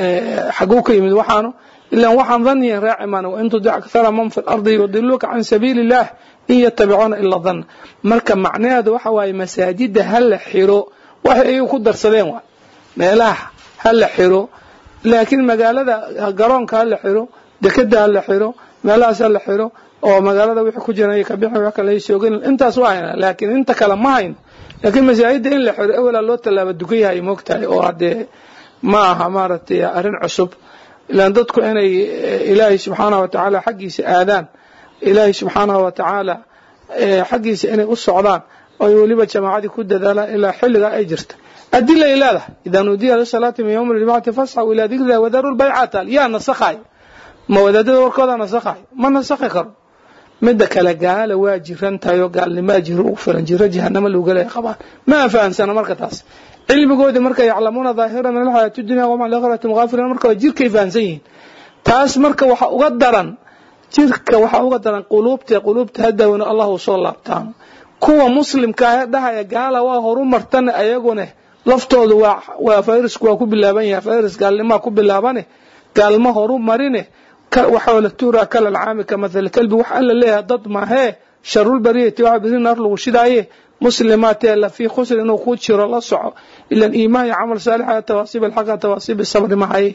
xaquu ka yimid waxaanu ilaa waxaan dhanniyan raacimaan oo intu dac akthara man fi al-ardi yudilluka an sabilillah in yattabi'una illa dhann marka macnaheedu waxa waay masaajida hal xiro waxa ay ku darsadeen waa meelaha hal xiro laakiin magaalada garoonka hal xiro dekada hal xiro meelahaas hal xiro oo magaalada wixii ku jiray ka bixin wax kale ay shoogin intaas waayna laakiin inta kale ma hayn laakiin masaajida in la xiro awla loo talaaba dukayahay moogtahay oo hadee ma aha maartay arin cusub ilaan dadku inay ilaahay subhanahu wa ta'ala xaqiisa aadaan ilaahay subhanahu wa ta'ala xaqiisa inay u socdaan oo waliba jamaacadi ku dadaala ilaa xilliga ay jirto adilla ilaada idan udiya salati min yawm al-jum'ati fas'u ila dhikra wa daru al-bay'ata ya nasakhay ma wadada warkooda nasakhay ma nasakhay karo midda kala gaala waa jiran tayo gaalnimo jiro u filan jiro jahannama loo galay qabaan ma faahansana marka taas cilmigooda marka yaclamuna dhaahira min al-hayati ad-dunya wa ma al-akhirati mughafilan marka jirkay fahansan taas marka waxa uga daran jirka waxa uga daran quluubta quluubta hadawna Allah soo laabtaan kuwa muslimka ah dhahaya gaala waa horumartan ayaguna laftoodu waa waa fayrasku waa ku bilaaban yahay fayras gaalnimo ku bilaabane gaalma horumarine waxa la tuura kala العام كمثل الكلب wax alla leeyahay dad ma he sharul bariyati waxa bidin nar lagu shidaaye muslimaat la fi khusr inuu ku jiro la soco ila iimaan iyo amal saalix ah tawaasib alhaqa tawaasib sabr ma hay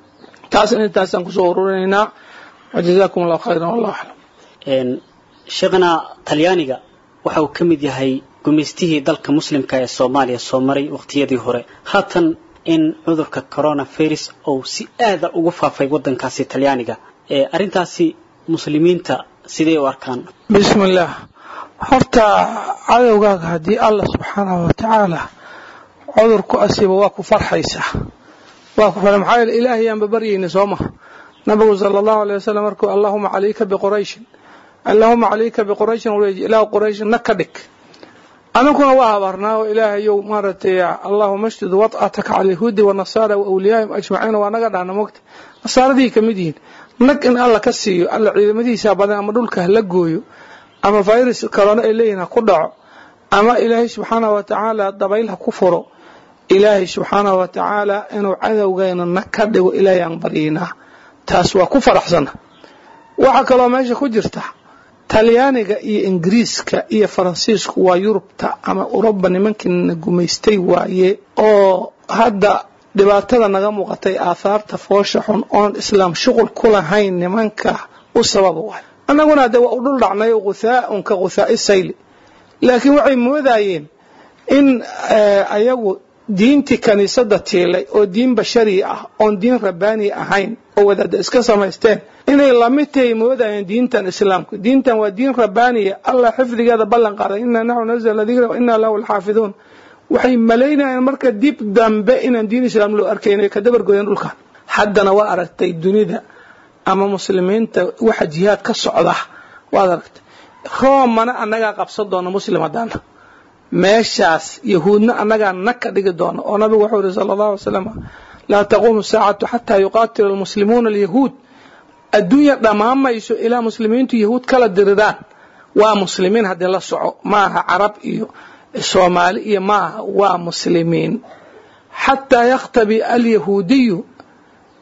taas in taasan ku soo ururinayna wajazakum allah khayran wallahu a'lam een shaqana talyaaniga waxa uu kamid yahay gumeystihii dalka muslimka ee Soomaaliya soo maray waqtiyadii hore haatan in cudurka coronavirus oo si aad ah ugu faafay wadankaasi talyaaniga ee arintaasi muslimiinta sidee u arkaan bismillah horta cadawgaaga hadii Allah subhanahu wa ta'ala cudurku asiibo waa ku farxaysa waa ku farxay maxay ilaahay aan babariyeen sooma nabiga sallallahu alayhi wasallam markuu allahumma alayka bi quraish allahumma alayka bi quraish wa ila quraish nakadik أنكم وأبرنا وإله يوم مرت اللهم اشتد وطأتك على اليهود والنصارى وأوليائهم أجمعين ونقد عن مقت نصارى دي كمدين لكن الله كسيو الله عيد مدي سابنا أما دول كهلجويو أما فيروس كورونا إلينا قدع أما إلهي سبحانه وتعالى ضبيلها كفره إلهي سبحانه وتعالى إنه عذا وجينا نكد وإلهي أنبرينا تاسوا كفر أحسنه وحكى الله ماشي خجرته talyaaniga iyo ingiriiska iyo faransiisku waa yurubta ama Europa nimankan gumeystay waaye oo hadda dhibaatada naga muuqatay aasaarta foosha xun oo islaam shuqul ku lahayn nimanka u sabab waay anaguna de waa u dhul dhacnay qusaa'un ka qusaa'i sayl laakiin waxay moodayeen in ayagu diinti kaniisada teelay oo diin bashari ah oo diin rabbaani ahayn oo wada iska samaysteen inay la mid tahay moodayeen diintan islaamka diintan waa diin rabbaani Allah xifdigeeda ballan qaaday inna nahnu nazzalna dhikra wa inna lahu al-hafidun waxay maleynayaan marka dib dambe inaan diin islaam loo arkaynay ka dabar gooyeen dhulka haddana waa aragtay dunida ama muslimiinta waxa jihaad ka socda waa aragtay roomana anaga qabsan doona muslimadana meeshaas yahuudna anaga naka dhigi doona oo nabigu wuxuu yiri sallallahu alayhi wasallam la taqumu saa'atu hatta yuqatilu al-muslimuna al-yahud الدنيا دماميسو الى مسلمين يهود كلا دردان ومسلمين هذه لا سوو ما عرب iyo Soomaali iyo ma waa muslimiin حتى يختبي اليهودي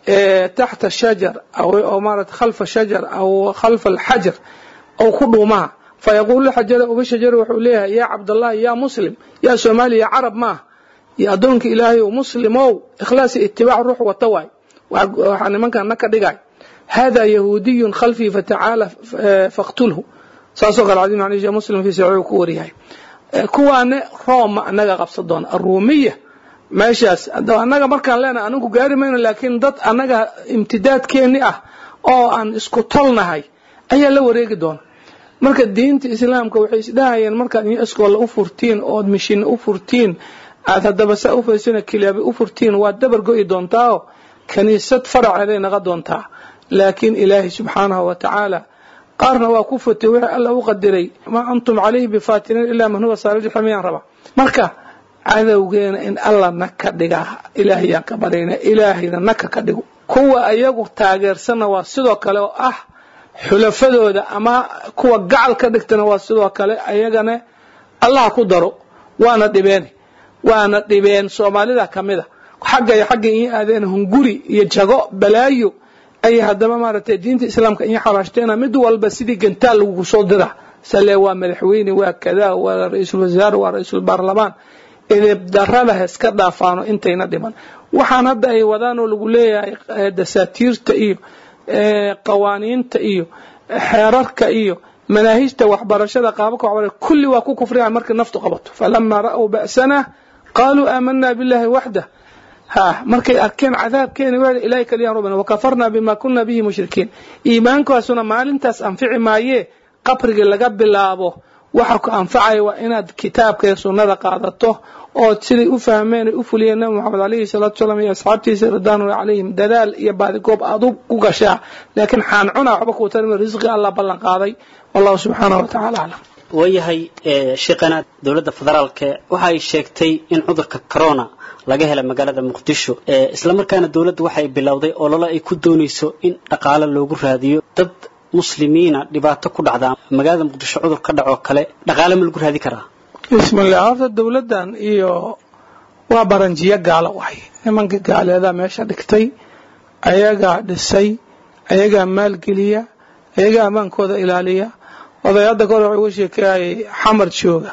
taxta shajar aw marat khalfa shajar aw khalfa alhajar aw khuduma fayaqulu hajar aw shajar wuxuu leeyahay ya abdullah ya muslim ya somali ya arab ma ya adoonka ilaahay oo muslimow ikhlaas itibaac ruux wa taway waxa nimankan naka dhigay hada yahuudiyun khalfi fata'ala faqtulhu saaso qal cadiim macnaheedu muslim fi sahih ku wariyay kuwaana rooma anaga qabsadoon aruumiya meeshaas anaga markaan leenahay anigu gaari mayno laakiin dad anaga imtidaadkeeni ah oo aan isku tolnahay ayaa la wareegi doona marka diinta islaamka waxay isdhaayeen marka in iskool u furtiin oo mishin u furtiin aad hadaba sa u faysina kilaabi u furtiin waa dabar go'i doontaa kaniisad faraceeday naga doontaa laakiin ilaahi subhanahu wa ta'ala qarna waa ku futay wixii alla u qadiray ma antum alayhi bifatin illa man huwa sarij hamiyan raba marka cadawgeena in alla naka dhiga ilaahi yaa ka barayna ilaahina naka ka dhigo kuwa ayagu taageersana waa sidoo kale oo ah xulafadooda ama kuwa gacal ka dhigtana waa sidoo kale ayagana Allah ku daro waana dhibeen waana dhibeen Soomaalida kamida xagga iyo xagga in aadeen hunguri iyo jago balaayo ay hadaba maartay diinta islaamka in xaraashteena mid walba sidii gantaal lagu soo dira salee waa madaxweyne waa kada waa ra'iisul wasaar waa ra'iisul baarlamaan ee darrada iska dhaafaano intayna dhiman waxaan hadda ay wadaan oo lagu leeyahay dasaatiirta iyo qawaaniinta iyo xeerarka iyo manaahijta waxbarashada qaabka waxbarashada kulli waa ku kufriya marka naftu qabato falamma ra'u ba'sana qalu amanna billahi wahdahu ها markay arkeen cadaabkeena waa ilaahay kaliya rabbana wakafarna bima kunna bihi mushrikiin iimaankaasuna maalintaas anfici maaye qabriga laga bilaabo waxa ku anfacay waa inaad kitaabka iyo sunnada qaadato oo sidii u fahmeen u fuliyeen nabi maxamed alayhi salatu wasallam iyo asxaabtiisa radhanu alayhim dadaal iyo baadi goob aad u gashaa laakiin xaan cuna waxba ku tarmi risqi Allah ballan qaaday wallahu subhanahu wa ta'ala alam wayahay shaqana dawladda federaalka waxa ay sheegtay in cudurka corona laga helay magaalada Muqdisho ee isla markaana dawladdu waxay bilowday olole ay ku doonayso in dhaqaale loogu raadiyo dad muslimiina dhibaato ku dhacda magaalada Muqdisho cudur ka dhaco kale dhaqaale ma lagu raadi karaa bismillaah dawladdan iyo waa baranjiya gaala waay nimanka gaalada meesha dhigtay ayaga dhisay ayaga maalgeliya ayaga amaankooda ilaaliya odayada kore waxay u sheekay xamar jooga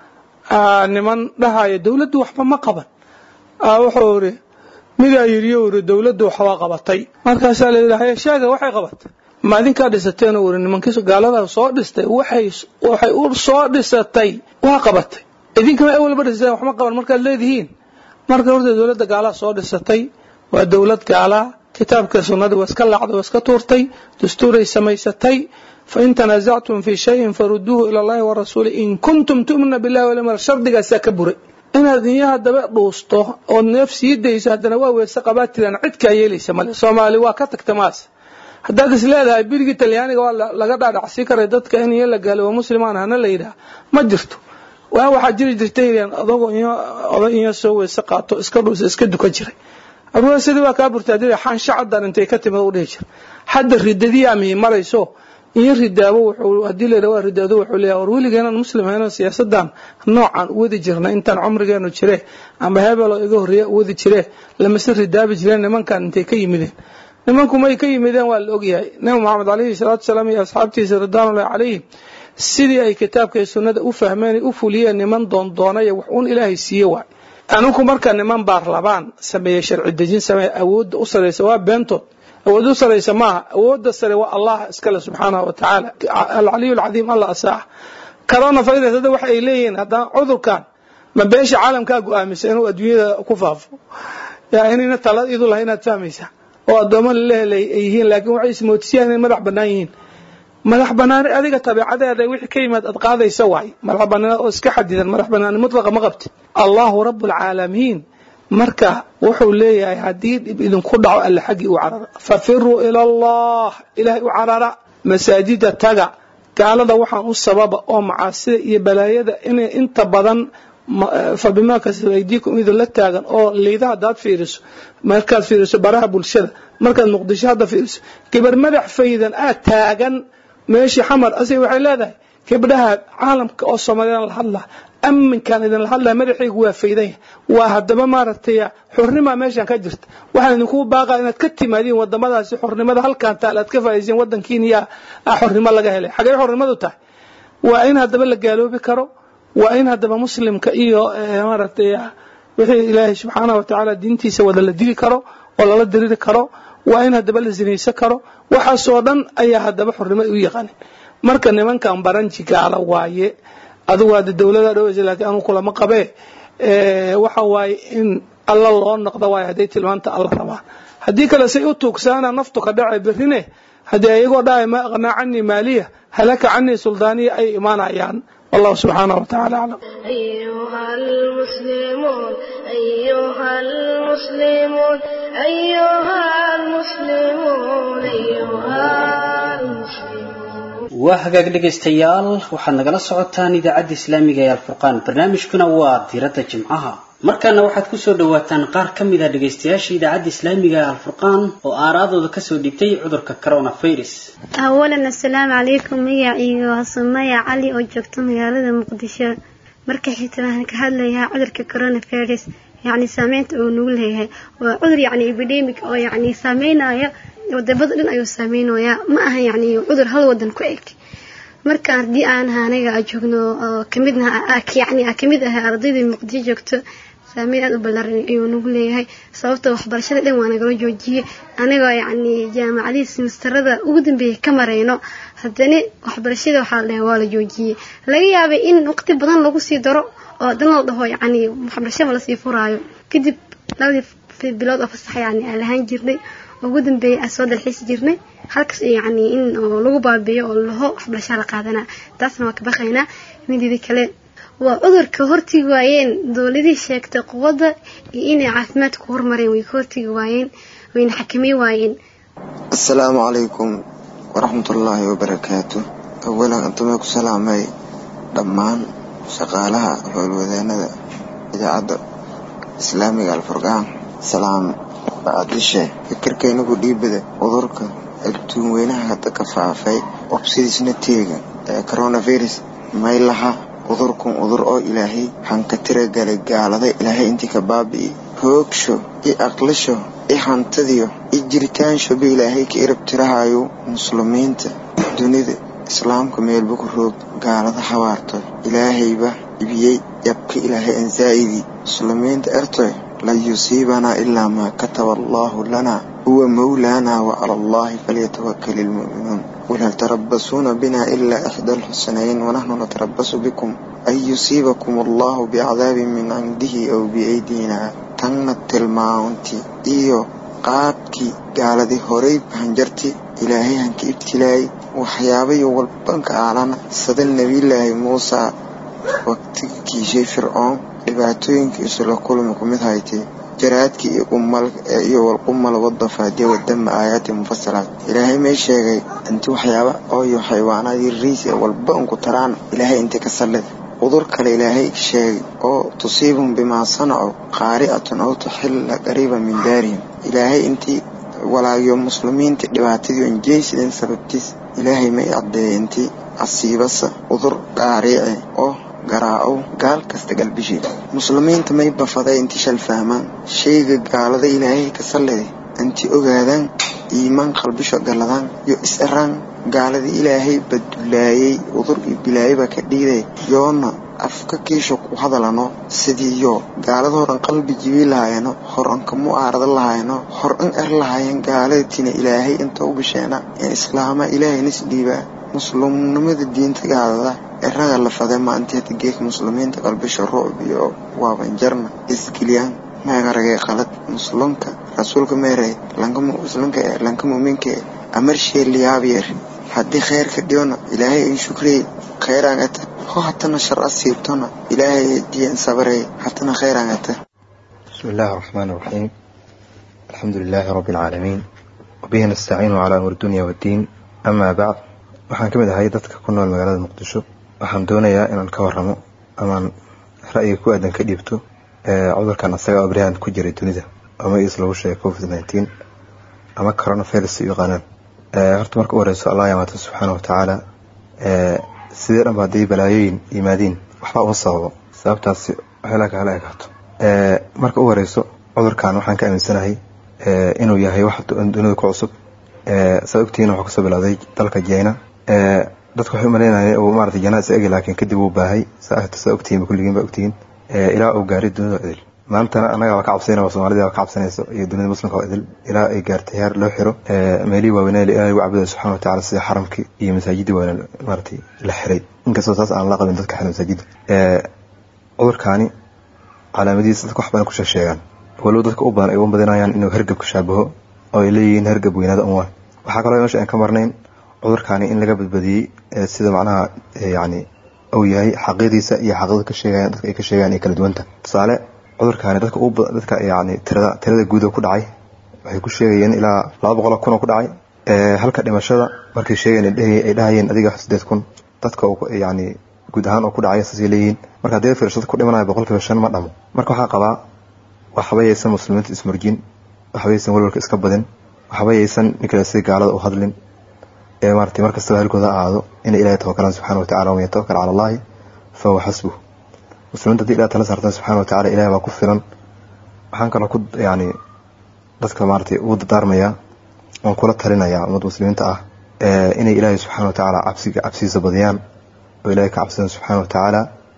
aa niman dhahayo dawladdu waxba ma qaban wuxuu yiri mid ay yiri dawladdu waxa qabatay markaas la yiraahdo sheega waxay qabatay ma idinka dhisateen oo nimankiisu gaalada soo dhistay waxay waxay u soo dhisatay waa qabatay idinka ay walba dhisay wax ma qaban marka leedihiin marka horta dawladda gaalada soo dhisatay waa dawlad gaala kitaabka sunnada waa iska lacdo waa iska tuurtay dastuuray samaysatay fa in tanaza'tum fi shay'in farudduhu ila Allah wa rasuuli in kuntum tu'minuna billahi wal yawmil akhir sakabure inaad niyaha daba dhuusto oo nafsiyadaysa hadana waa weesa qabaatiran cid ka yeelaysa mal Soomaali waa ka tagtamaas haddaad isleedahay birigi Talyaaniga waa laga dhaadhacsi karay dadka in la gaalo muslimaan hana la yiraahdo ma jirto waa waxa jiri jirtay adoo iyo iyo soo weesa qaato iska dhuus iska duka jiray arwaasadii waa ka burtaaday xaan shacadan intay ka timid u dheejir hadda ridadii ami marayso in ridaabo wuxuu hadii la yiraahdo ridaado wuxuu leeyahay war waligeena muslimaano siyaasadan noocan wadi jirna intaan umrigeenu jire ama hebelo iga horiya wadi jire lama si ridaabi jireen nimankan intay ka yimideen nimanku may ka yimideen waa la ogyahay nabi maxamed alayhi salatu wasallam iyo asxaabtiisa radhiyallahu alayhi sidii ay kitaabka iyo sunnada u fahmeen u fuliyeen niman doon doonay wax uun ilaahay siiyo waa anigu marka niman baarlamaan sameeyay sharci dejin sameey awood u sareysa waa beento awood u sareysa ma awood sare waa Allah iskala subhanahu wa ta'ala al-aliyul azim Allah asaa corona faydada waxa ay leeyeen hada cudurkan ma beesha caalamka go'aamisay inuu adduunyada ku faafo yaa inayna talad idu lahayn fahmaysa oo adoomo leeyahay yihiin laakiin waxay ismoodsiiyeen in madax banaan yihiin madax banaan adiga tabiicadeeda wixii ka yimid ad qaadaysa waay madax banaan oo iska xadidan madax banaan mutlaqa ma qabti Allahu rabbul alamin marka wuxuu leeyahay hadii idin ku dhaco alla xaqi u carara fafiru ila Allah ilaahi u carara masaajida taga gaalada waxaan u sababa oo macaasida iyo balaayada in inta badan fabima kasaydiikum idin la taagan oo leedaha dad fiiriso markaad fiiriso baraha bulshada markaad Muqdisho hada fiiriso kibar madax faydan aad taagan meeshii xamar asay waxay leedahay gabdhaha caalamka oo Soomaaliland la hadla amminkan idin hadlaa madaxaygu waa faydan waa hadaba maaragtay xornimo meeshan ka jirta waxaan idinku baaqaa inaad ka timaadeen wadamadaasi xornimada halkaan taal aad ka faa'iideysan wadankiina xornimo laga helay xagee xornimadu tahay waa in hadaba la gaaloobi karo waa in hadaba muslimka iyo maaragtay wixii ilaahay subxaanahu wa ta'ala diintiisa wada la dili karo oo la diriri karo waa in hadaba la zinaysan karo waxa soo dhan ayaa hadaba xornimo u yaqaan marka nimankan baranji gaala waaye adu waa dawladda dhaweysa laakiin anu kula ma qabee ee waxa waaye in alla loo noqdo waaye haday tilmaanta alla rabaa hadii kale say u tuugsaana naftu ka dhacay birine hadii ayagoo dhaay ma qanaacani maaliya halaka cani suldaaniya ay imaanayaan والله سبحانه وتعالى أعلم. أيها المسلمون أيها المسلمون أيها المسلمون أيها المسلمون وهاجاك dhageystayaal waxaad nagala socotaan idaacadda islaamiga ee alfurqaan barnaamijkuna waa diirada jimcaha markana waxaad ku soo dhawaataan qaar kamid ah dhageystayaasha idaacadda islaamiga ee alfurqaan oo aaraadooda ka soo dhigtay cudurka coronavirus. awalan assalaamu alaykum magacayga waa Sumaya Cali oo joogta magaalada Muqdisho marka xitaan ka hadlayaa cudurka coronavirus yani saameynta uu nagu leeyahay waa cudur yani epidemic oo yani saameynaya wadamada dhan ayuu saameynaya ma aha yani cudur hal wadan ku eg marka hadii aan anaga joogno kamidna yani kamid ah ardayda Muqdisho joogto saameyn aad u ballaaran ayuu nagu leeyahay sababtoo waxbarashada dhan waa naga joojiyay aniga yani jaamacadii semesterada ugu dambeeyay ka mareyno haddana waxbarashada waxa la waa la joojiyay laga yaabay in waqti badan lagu sii daro oo dan la dhaho yani waxbarashada la sii furaayo kadib labadii bilood oo fasax yani aan lahayn jirnay ugu dambeeyay asoo dalxiis jirnay halkaas yani in lagu baabiyo oo laho waxbarashada la qaadana taasna waa ka baqaynaa midii kale waa cudurka hortiga waayeen dawladii sheegtay quwadda iyo inay caafimaad ku hormareen way hortiga waayeen wayna xakameey waayeen. Assalaamu alaykum wa rahmatullahi wa barakatuh. Awala antum ku salaamay dhammaan shaqaalaha howlwadeenada idaacadda islaamiga alfurqaan. Salaam baadishe fikirkeena ku dhiibada cudurka adduun weynaha hadda ka faafay obsidiisna teega ee coronavirus maylaha cudurkan cudur oo ilaahay hanka tira galay gaalada ilaahay intii ka baabi'i hoogsho i aqlasho i hantadiyo i jiritaansho bi ilaahay ka irab tirahayo muslimiinta dunida islaamka meel buu ku roog gaalada hawaarto ilaahayba ibiyay yabka ilaahay an zaa'idi muslimiinta artoy la yusibana illa ma kataba Allahu lana huwa mawlana wa 'ala Allahi falyatawakkalul mu'minun. ولا تربصون بنا إلا إحدى الحسنين ونحن نتربص بكم أن يصيبكم الله بعذاب من عنده أو بأيدينا تنت الماونتي إيو قابكي قال دي هوريب هنجرتي إلهي هنك ابتلاي وحيابي والبنك أعلنا صد النبي الله موسى وقتكي شي فرعون إبعتوينك إسلو كل مكمث هايتي جراتك يقمل يوال قمل والضفادي والدم آيات مفصلات إلهي ما يشيغي أنتو حيابا أو يو حيوانا دي الريسي والبنك تران إلهي انت كسلت وضرك لإلهي شيغي أو تصيبهم بما صنعوا قارئة أو تحل قريبا من دارهم إلهي انت ولا يوم مسلمين تدواتي انجيس دين سببتيس إلهي ما يعدي انت عصيبس وضر قارئة أو قراءو قال كاستقل بشي مسلمين تمي بفضاء انت شال فهمان شيء قال ذا إلهي كسلدي انت اقادان ايمان قلبشو قالدان يو اسران قال ذا إلهي بدولاي وضر بلاي بكديدي يونا afka kiisho ku hadalano sidii yo gaaladoodan qalbi jibi lahaayno horan kamu aarad lahaayno horan er lahaayeen gaalatina ilaahay inta u bisheena in islaama ilaahay nisdiiba muslimnimada diinta gaalada eraga la faday maanta geek muslimiinta qalbisho roob iyo waaban jarna iskiliyan ma garagay qalad muslimka rasuulka meeray lanka muslimka lanka muuminka amar shay liyaabiyar hadii khair ka dhiyona ilaahay in shukri khairan ata حتى شر أسيبتنا إلهي دين صبري حتى خيرا أنت. بسم الله الرحمن الرحيم. الحمد لله رب العالمين وبه نستعين على أمور الدنيا والدين. أما بعد وحن كمد هايدتك كنا المجالات المقدسة وحن دونيا إن الكورمو أما رأيي كوادن كديبتو عذر كان السجا أبريان كجري تونيدا أما يسلو شيء كوفيد تسعة عشر أما كورونا فيروس يقانا هرت مرك أورس الله يا سبحانه وتعالى sidee dhan baad balaayeen iimaadin waxa uu sababo sababtaasi waxyaalaha kale ay kahto ee marka u horeyso cudurkan waxaan ka aaminsanahay ee inuu yahay wax dunida ku cusub ee sababtiina waxa ka soo bilowday dalka China ee dadku waxay maleynayeen oo maartay janaas eeg laakiin kadib uu baahay saacada sababtiina kulligiin ba ogtiin ee ilaa uu gaaray dunida idil maanta anaga waa ka cabsanayna Soomaalida waa ka cabsanayso iyo dunida muslimka oo idil ilaa ay gaartay heer loo xiro ee meeli waaweyn ilaahay wacbada subhanahu wa ta'ala sida xaramkii iyo masaajidda weyn maartay la xiray inkastoo taas aan la qabin dadka xaram masaajidda ee cudurkaani calaamadihiisa dadku wax badan ku sheegaan walow dadka u badan ay u badanayaan inuu hargab ka shaabaho oo ay leeyihiin hargab weynaada umar waxa kale oo meesha aan ka marnayn cudurkaani in laga badbadiyay sida macnaha yaani oo yahay xaqiiqdiisa iyo xaqiiqda ka sheegayaan dadka ay ka sheegaan kala duwanta tusaale cudurkaani dadka u dadka yaani tirada tirada guud ku dhacay waxay ku sheegayeen ilaa laba boqol kun oo ku dhacay ee halka dhimashada markay sheegeen ay dhahayeen adiga siddeed kun dadka yaani guud ahaan oo ku dhacay sidii leeyihiin marka hadii fiirsado ku dhimanayo boqolkiiba shan ma dhamo marka waxa qabaa waxba yeesan muslimiinta ismarjin waxba yeesan walwalka iska badan waxba yeesan ninkalaasi gaalada u hadlin ee martii markasta halkooda aado in ilaahay tawakkalan subhanahu wa ta'ala oo tawakkal ala allah fa huwa hasbuh muslimiinta ilaahay tala saartan subhanahu wa ta'ala ilaahay waa ku filan waxaan kala ku yaani dadka martii uu darmaya oo kula talinaya umad muslimiinta ah ee in ilaahay subhanahu wa ta'ala cabsiga cabsiisa badiyaan oo ilaahay ka cabsan subhanahu wa ta'ala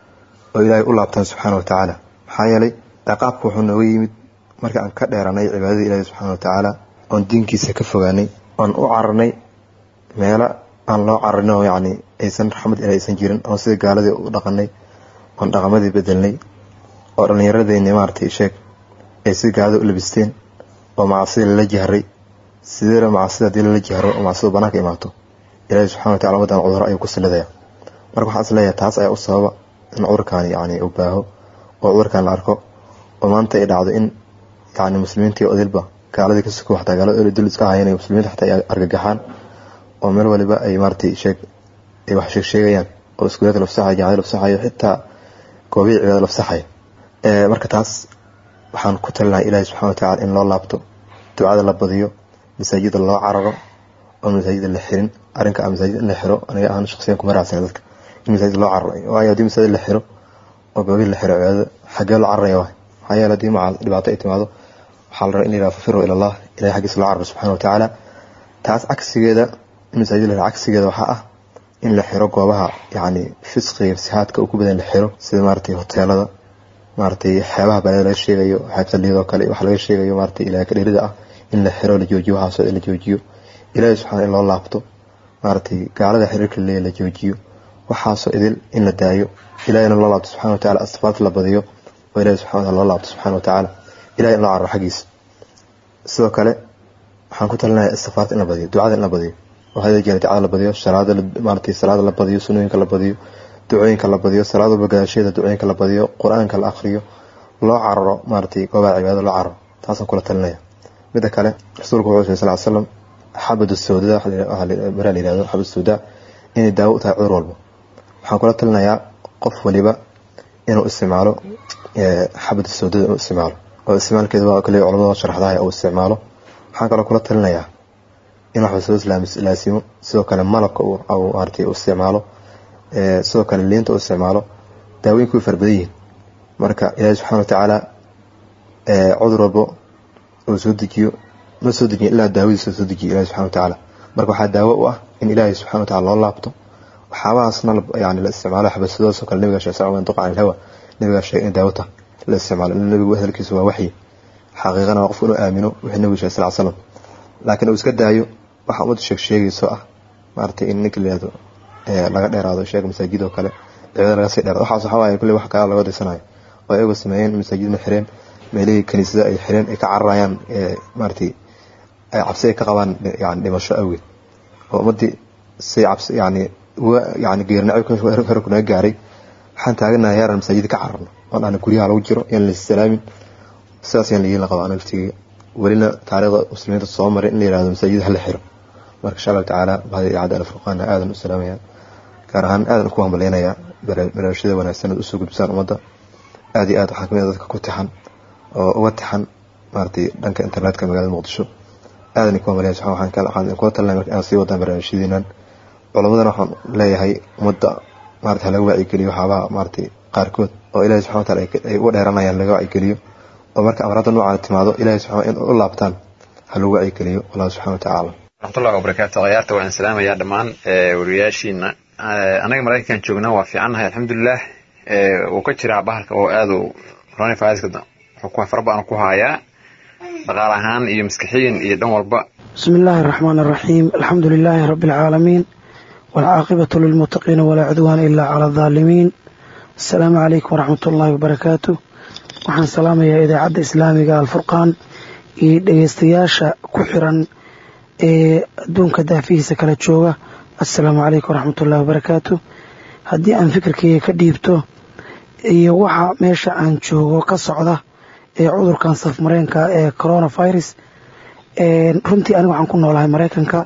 oo ilaahay u laabtan subhanahu wa ta'ala maxaa yeelay ciqaabku wuxuu nooga yimid marka aan ka dheeranay cibaadada ilaahay subhanahu wa ta'ala oo diinkiisa ka fogaanay oo u cararnay meela aan loo cararno yaani aysan raxmad ilaahay aysan jirin oo sida gaaladii u dhaqanay oo dhaqamadii bedelnay oo dhalinyaradeenii maartay sheeg ay si gaalada u labisteen oo macaasida la jahray sidoo macaasida dil la jahro oo macaasida banaanka imaato ilaahay subhanahu wa ta'ala wadan cudur ay ku saliday marka waxa isleeyahay taas ayaa u sababa in cudurkaan yaani u baaho oo cudurkaan la arko oo maanta ay dhacdo in yaani muslimiintii oo dilba gaalada ka soo waxta gaalada oo dil iska hayeen muslimiinta xataa ay argagaxaan oo meel waliba ay martay sheeg ay wax sheeg sheegayaan oo iskuulada la fasaxay jaacayl la fasaxay xitaa koobiye ciidada la fasaxay ee marka taas waxaan ku talinayaa ilaahay subhanahu wa ta'ala in loo laabto ducada la badiyo masaajidda loo cararo oo masaajidda la xirin arinka masaajidda in la xiro aniga aan shakhsiyan ku maraacsan dadka in masaajidda loo cararo waayo hadii masaajidda la xiro oo baabil la xiro ciidada xagee loo cararayo waxaa yeelay hadii macal dhibaato ay timaado waxaa la rabaa in la fiiro ila Allah ilaahay xaqiisa loo cararo subhanahu wa ta'ala taas cagsigeeda masaajidda la cagsigeeda waxa ah in la xiro goobaha yaani fisqiga sihaadka ugu badan la xiro sida maartay hoteelada maartay xeebaha baa laga sheegayo xeebta liido kale wax laga sheegayo maartay ilaahay ka dheerida ah in la xiro la joojiyo waxa soo la joojiyo ilaahay subhanahu wa ta'ala laabto maartay gaalada xiriirka la joojiyo waxa soo idil in la daayo ilaahay in la laabto subhanahu wa ta'ala astaghfar la badiyo oo ilaahay subhanahu wa ta'ala la laabto subhanahu wa ta'ala ilaahay in la carro xaqiis sidoo kale waxaan ku talinayaa istighfar in la badiyo ducada in la badiyo waxay jeeray ducada la badiyo salaada maartay salaada la badiyo sunnooyinka la badiyo ducooyinka la badiyo salaada bagaashada ducooyinka la badiyo quraanka la akhriyo loo cararo maartay goobaha cibaadada loo cararo taas aan kula talinaya mid kale rasuulku wuxuu sallallahu alayhi wasallam xabadu sawda waxa la yiraahdo xabadu sawda in daawo tahay cudur walba waxaan kula talinayaa qof waliba inuu isticmaalo ee xabadu sawda inuu isticmaalo oo isticmaalkeedu waa kale culimada sharaxdahay oo isticmaalo waxaan kala kula talinayaa in wax soo islaamis ilaasimo sidoo kale malabka uu au artay uu isticmaalo ee sidoo kale liinta uu isticmaalo daawooyinku farbadiyeen marka ilaahay subhanahu wa ta'ala ee cudur walba oo soo dejiyo ma soo dejiyo ilaa daawadiisa soo dejiyo ilaahay subhanahu wa ta'ala marka waxa daawo u ah in ilaahay subhanahu wa ta'ala loo laabto waxaabaasna yaani la isticmaalo xabasada soo kale nabiga sallallahu alayhi wasallam aan hawa nabiga sheegay daawada la isticmaalo nabiga hadalkiisu waa wixii xaqiiqana qof inuu aamino wixii nabiga sallallahu alayhi wasallam laakiin uu iska daayo waxa uu sheeg sheegayso ah maartay in ninka leeyahay ee laga dheeraado sheeg masaajid oo kale ciidada laga sii dheeraado waxa soo xawaayay kulli wax kale laga deysanayo oo ay ugu sameeyeen masaajid ma xireen meelay kaniisada ay xireen ay ka cararayaan ee maartay ay cabsi ka qabaan yaani dhimasho awgeed oo ummadii si cabsi yaani yaani geernacay ka hor kuna gaaray waxaan taaganahay yaran masaajid ka cararno oo aan guriyaha lagu jiro in la salaamin sidaas in la qabaan naftiga walina taariikhda muslimiinta soo maray in la yiraahdo masaajid hal xiro marka insha Allah taala baadi aad al-furqaan aadan u salaamaya gaar ahaan aadan ku hambaleenaya barnaamijyada wanaagsan oo soo gudbisaan umada aad iyo aad waxa kamid dadka ku taxan oo uga taxan maartay dhanka internetka magaalada Muqdisho aadan ku hambaleenaya waxaan kala waxaan ku talnaa marka aan sii wadaan barnaamijyadeenan culimadana waxaan leeyahay umada maartay laga wacyi geliyo waxaba maartay qaarkood oo ilaahay subxaana wa tacaala ay u dheeranayaan laga wacyigeliyo oo marka amraadda noocaan timaado ilaahay subxaana in u laabtaan ha lagu wacyigeliyo wallahu subxaana wa tacaala raxmatullahi wabarakaatu ciyaarta waan salaamayaa dhammaan wariyaashiina anaga maraykan joogna waa fiicannahay alxamdulilah wuu ka jiraa bahalka oo aad u coronaviruska wuxuu fara badan ku hayaa dhaqaale ahaan iyo maskaxiyan iyo dhan walba bismi illaahi araxmaani araxiim alxamdu lilaahi rabbi alcaalamiin waalcaaqibatu lilmuttaqiina walaa cudwaana ilaa cala aldaalimiin assalaamu calaykum waraxmat ullaahi wabarakaatu waxaan salaamayaa idaacadda islaamiga alfurqaan iyo dhegeystayaasha ku xiran ee adduunka daafihiisa kala jooga assalaamu calaykum waraxmat ullahi wabarakaatu haddii aan fikirkayga ka dhiibto iyo waxa meesha aan joogo ka socda ee cudurkan safmareenka ee coronavirus runtii aniga waxaan ku noolahay maraykanka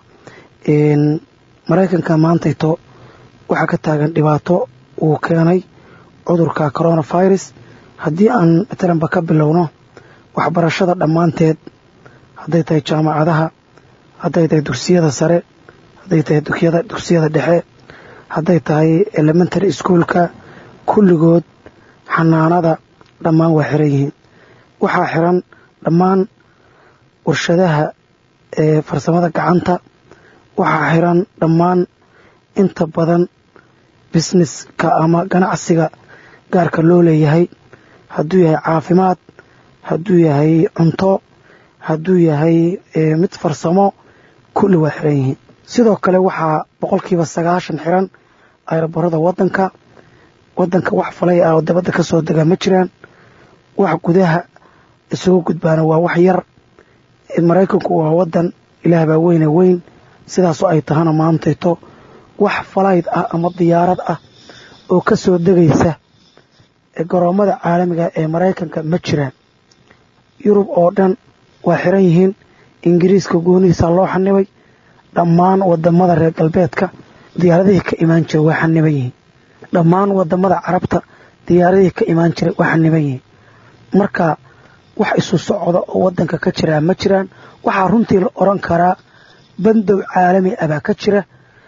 maraykanka maantayto waxaa ka taagan dhibaato uu keenay cudurka coronavirus haddii aan matalanba ka bilowno waxbarashada dhammaanteed hadday tahay jaamacadaha hadday tahay dugsiyada sare hadday tahay dukyada dugsiyada dhexe hadday tahay elementary schoolka kulligood xanaanada dhammaan waa xiran yihiin waxaa xiran dhammaan warshadaha ee farsamada gacanta waxaa xiran dhammaan inta badan businesska ama ganacsiga gaarka loo leeyahay hadduu yahay caafimaad hadduu yahay cunto hadduu yahay mid farsamo kulli waa xiran yihiin sidoo kale waxaa boqolkiiba sagaashan xiran ayrabarada wadanka wadanka wax falay ah oo dabadda ka soo degaa ma jiraan wax gudaha isugu gudbaana waa wax yar maraykanku waa wadan ilaah baa weyne weyn sidaasoo ay tahana maantayto wax falayd ah ama diyaarad ah oo ka soo degaysa garoomada caalamiga ee maraykanka ma jiraan yurub oo dhan waa xiran yihiin ingiriiska goonihiisa loo xanibay dhammaan wadamada reer galbeedka diyaaradihii ka imaan jiray waa xaniban yihiin dhammaan wadamada carabta diyaaradihii ka imaan jiray waa xaniban yihiin marka wax isu socda oo wadanka ka jiraa ma jiraan waxaa runtii la oran karaa bandow caalami ah baa ka jira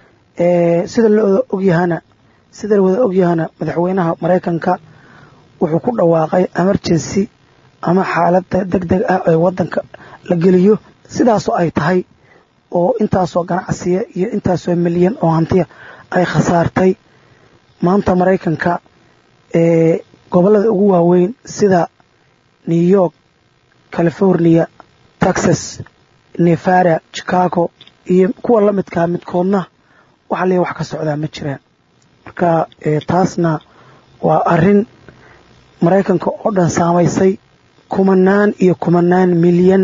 sida la wada ogyahana sida la wada ogyahana madaxweynaha maraykanka wuxuu ku dhawaaqay emergency ama xaaladda degdeg ah ee wadanka la geliyo sidaasoo ay tahay oo intaasoo ganacsiya iyo intaasoo milyan oo hantiya ay khasaartay maanta maraykanka ee gobollada ugu waaweyn sida new york california texas nevada chicago iyo kuwa la midkaa midkoodna waxa leeyahay wax ka socdaa ma jiraan marka taasna waa arrin maraykanka oo dhan saamaysay kumanaan iyo kumanaan milyan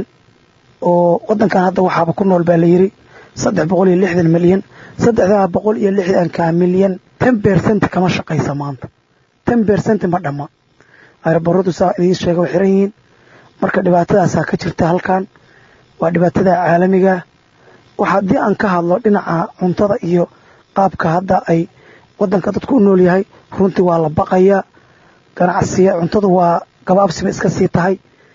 oo wadankan hadda waxaaba ku nool baa la yidhi saddex boqol iyo lixdan milyan saddexdaa boqol iyo lixdanka milyan ten percent kama shaqaysa maanta ten percent ma dhamma ayrabaradu saa idiin sheega way xiran yihiin marka dhibaatadaasaa ka jirta halkan waa dhibaatada caalamiga waxa haddii aan ka hadlo dhinaca cuntada iyo qaabka hadda ay wadanka dadku u nool yahay runtii waa la baqaya ganacsiya cuntadu waa gabaabsiba iska sii tahay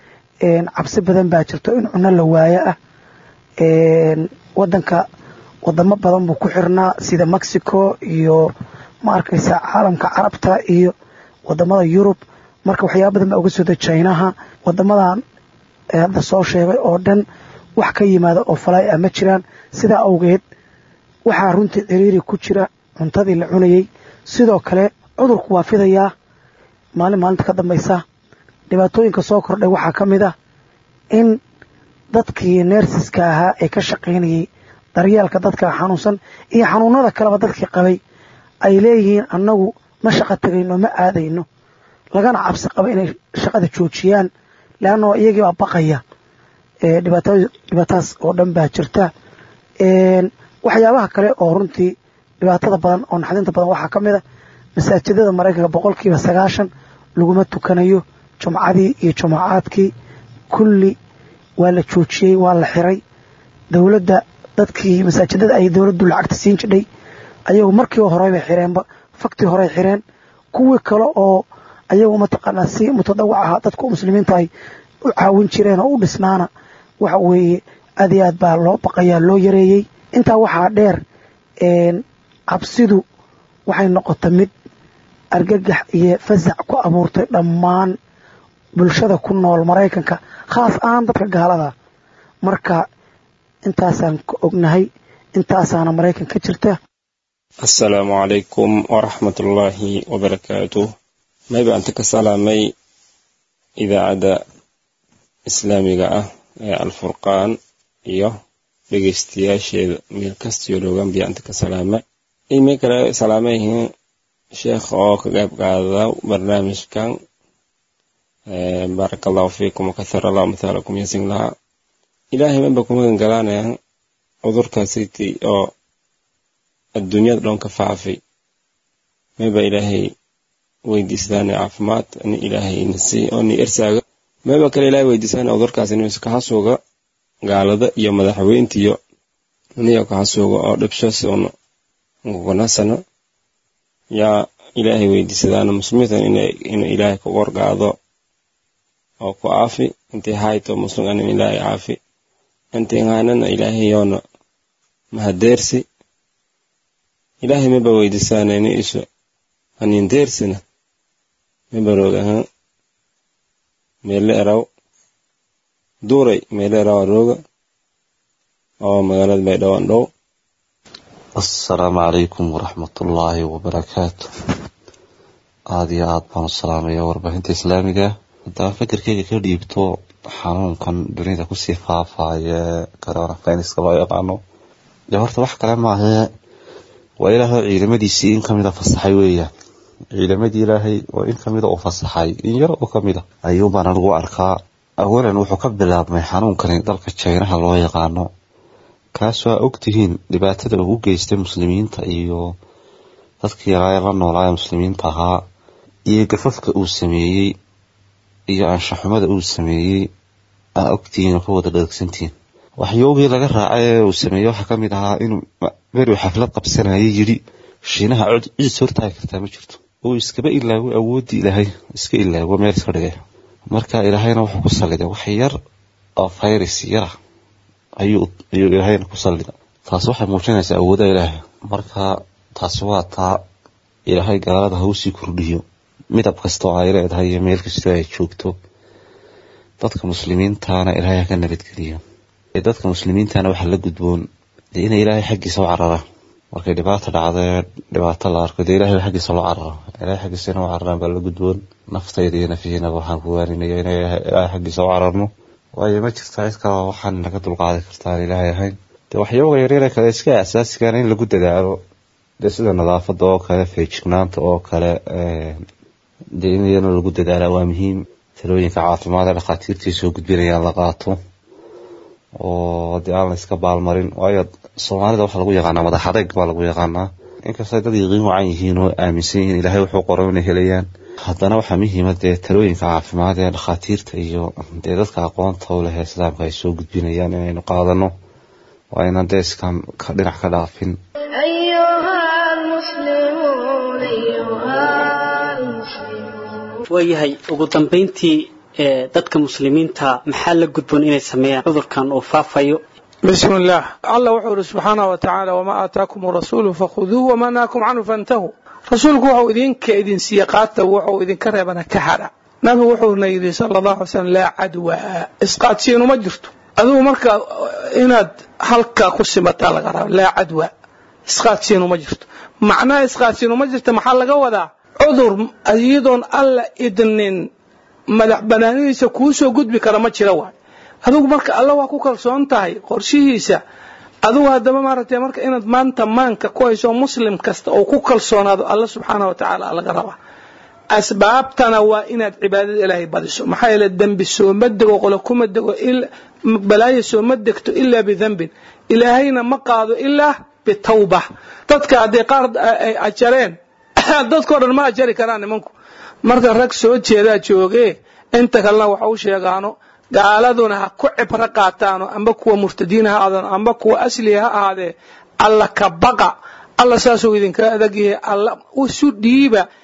cabsi badan baa jirto in cunno la waayo ah wadanka wadamo badan buu ku xirnaa sida mexico iyo ma arkaysa caalamka carabta iyo wadamada yurub marka waxyaaba badan baa uga soo dega chinaha wadamadan hadda soo sheegay oo dhan wax ka yimaada oo falay ah ma jiraan sidaa awgeed waxaa runtii ciriiri ku jira cuntadii la cunayay sidoo kale cudurku waa fidayaa maalin maalinta ka dambaysa dhibaatooyinka soo kordhay waxaa ka mid ah in dadkii neersiska ahaa ee ka shaqaynayay daryeelka dadka xanuunsan iyo xanuunada kaleba dadkii qabay ay leeyihiin annagu ma shaqo tegayno ma aadayno lagana cabsi qaba inay shaqada joojiyaan leanno iyagii baa baqaya dhibaatadaas oo dhan baa jirta waxyaabaha kale oo runtii dhibaatada badan oo naxdinta badan waxaa ka mid a masaajidada maraykanka boqolkiiba sagaashan laguma tukanayo jumcadii iyo jumucaadkii kulli waa la joojiyey waa la xiray dowladda dadkii masaajidada ay dowladdu lacagta siin jidhay ayagu markiiba horey bay xireenba faktii horey xireen kuwii kale oo ayagu mataqaanaa si mutadawac ahaa dadku muslimiinta ay u caawin jireen oo u dhisnaana waxa weeye aad iyo aad baa loo baqayaa loo yareeyey intaa waxaa dheer cabsidu waxay noqotay mid argagax iyo fasac ku abuurtay dhammaan bulshada ku nool Mareykanka khaas ahaan dadka gaalada marka intaasaan ku ognahay intaasana Mareykanka ka jirta. Assalaamu calaykum waraxmatullaahi wabarakaatuh. mayba anta ka salaamay idaacada islaamiga ah ee Al-Furqaan iyo dhegeystayaasheeda meel kasta joogan biya anta ka salaama imay kala salaamayeen sheekh oo ka qayb qaada barnaamijkan ee barakallahu fiikum wa kathara Allahu mathaalakum yasinla ilaahay ma bakum galaanaya cudurkaasiti oo adduunyada dhan ka faafay mayba ilaahay weydiistaan caafimaad in ilaahay nasi oo ni irsaaga mayba kale ilaahay weydiistaan cudurkaas inuu iska hasuuga gaalada iyo madaxweynta iyo niyo ka hasuuga oo dhibshaas oo وناسنا يا إلهي ويدسدان مسلمين إن إن إلهي كورقاضو أو كعافي أنت هايتو مسلم أن إلهي عافي أنت هانا إلهي يونا مهدرسي إلهي ما بويدسان إن إيش أن يندرسنا ما بروجها ميلة دوري ميلة راو روجا أو مغالد بيدوان رو. السلام عليكم ورحمة الله وبركاته. هذه عاد بان السلام يا وربحنت إسلامية. دا فكر كي كديبتو حنون كان دنيا كوسي فافا يا كورونا فاينس كبا يقانو يا horta wax kale ma aha waa ilaahay ciidamadiisii in kamida fasaxay weeyaan ciidamadii ilaahay oo in kamida oo fasaxay in yar oo kamida ayuu baan lagu arkaa awalan wuxuu ka bilaabmay xanuunkan dalka China loo yaqaano kaasoo ogtihiin dhibaatada ugu geystay muslimiinta iyo dadkii la noolaa muslimiinta ahaa iyo gafafka uu sameeyay iyo anshaxumada uu sameeyay aa ogtihiin oo wada dhagsantiin waxyoogii laga raacay uu sameeyo waxa kamid ahaa inuu bari xaflad qabsanayay yiri shiinaha cid suurtaay kartaa ma jirto oo iskaba ilaawo awoodi ilaahay iska ilaawo meel iska dhigay marka ilaahayna wuxuu ku saliday wax yar oo virus yar ayuu ayuu ilaahayna ku saliday taas waxay muujinaysaa awoodda ilaahay marka taas waa taa ilaahay gaalada hawsi kordhiyo midab kasta oo ay leedahay meel kasta ay joogto dadka muslimiintaana ilaahay ka nabadgeliyo ee dadka muslimiintaana waxa la gudboon in ilaahay xaqiisa u carara markay dhibaato dhacday dhibaato la arko ilaahay xaqiisa loo carara ilaahay xaqiisa u carara bal la gudboon naftayda iyo nafiyana waxaan ku waarinayaa in ilaahay xaqiisa u cararno waayo ma jirto cid kale waxaan naga dulqaadi kartaa ilaahay ahayn de waxyooga yaryar kale iska asaasiga in lagu dadaalo sida nadaafada oo kale feejignaanta oo kale ee deegaanada lagu dadaalo waa muhiim talooyinka caafimaadka dhaqaatiirtiisa soo gudbinayaan la qaato oo aan la iska baalmarin waayo Soomaalida waxa lagu yaqaanaa madax adeeg baa lagu yaqaanaa inkastoo dad yiqiin wacan yihiin oo aaminsan yihiin ilaahay wuxuu qoray inay helayaan haddana waxa muhiim ah ee talooyinka caafimaad ee dhaqaatiirta iyo dadka aqoonta u leh islaamka ay soo gudbinayaan inaynu qaadano waa inaan deeskan ka dhinac ka dhaafin wayahay ugu dambeyntii dadka muslimiinta maxaa la gudboon inay sameeyaan cudurkan oo faafayo بسم الله الله وحده سبحانه وتعالى وما آتاكم الرسول فخذوه وما نهاكم عنه فانتهوا رسولك وحو إذن كإذن سيقاته وحو إذن كرهبنا كحرا نبي وحو نيدي صلى الله عليه وسلم لا عدوى إسقاط سينو مجرته أذو مركا إناد حلقة قسمت على غرام لا عدوى إسقاط سينو مجرته معناه إسقاط سينو مجرته محل قوضا عذر أيضا ألا إذن مدح بنانيسا كوسو قد بكرامات شلوان adigu marka alla waa ku kalsoon tahay qorshihiisa adigu hadaba maartay marka inaad maanta maanka ku hayso muslim kasta oo ku kalsoonaado alla subhanahu wa ta'ala laga raba asbaabtana waa inaad cibaadada ilaahay badiso maxaa yeelay dambi soo madego qolo kuma dego il balaayo soo madegto illa bi dhanbin ilaahayna ma qaado illa bi tawbah dadka hadii qaar ay ajareen dadkoo dhan ma ajari karaan nimanku marka rag soo jeeda jooge inta kalena waxa uu sheegaano gaaladuna ha ku cibra qaataano amba kuwa murtadiin ha aadaan amba kuwa asli ha ahaade alla ka baqa alla saasoo idinka adagyahay alla u soo dhiiba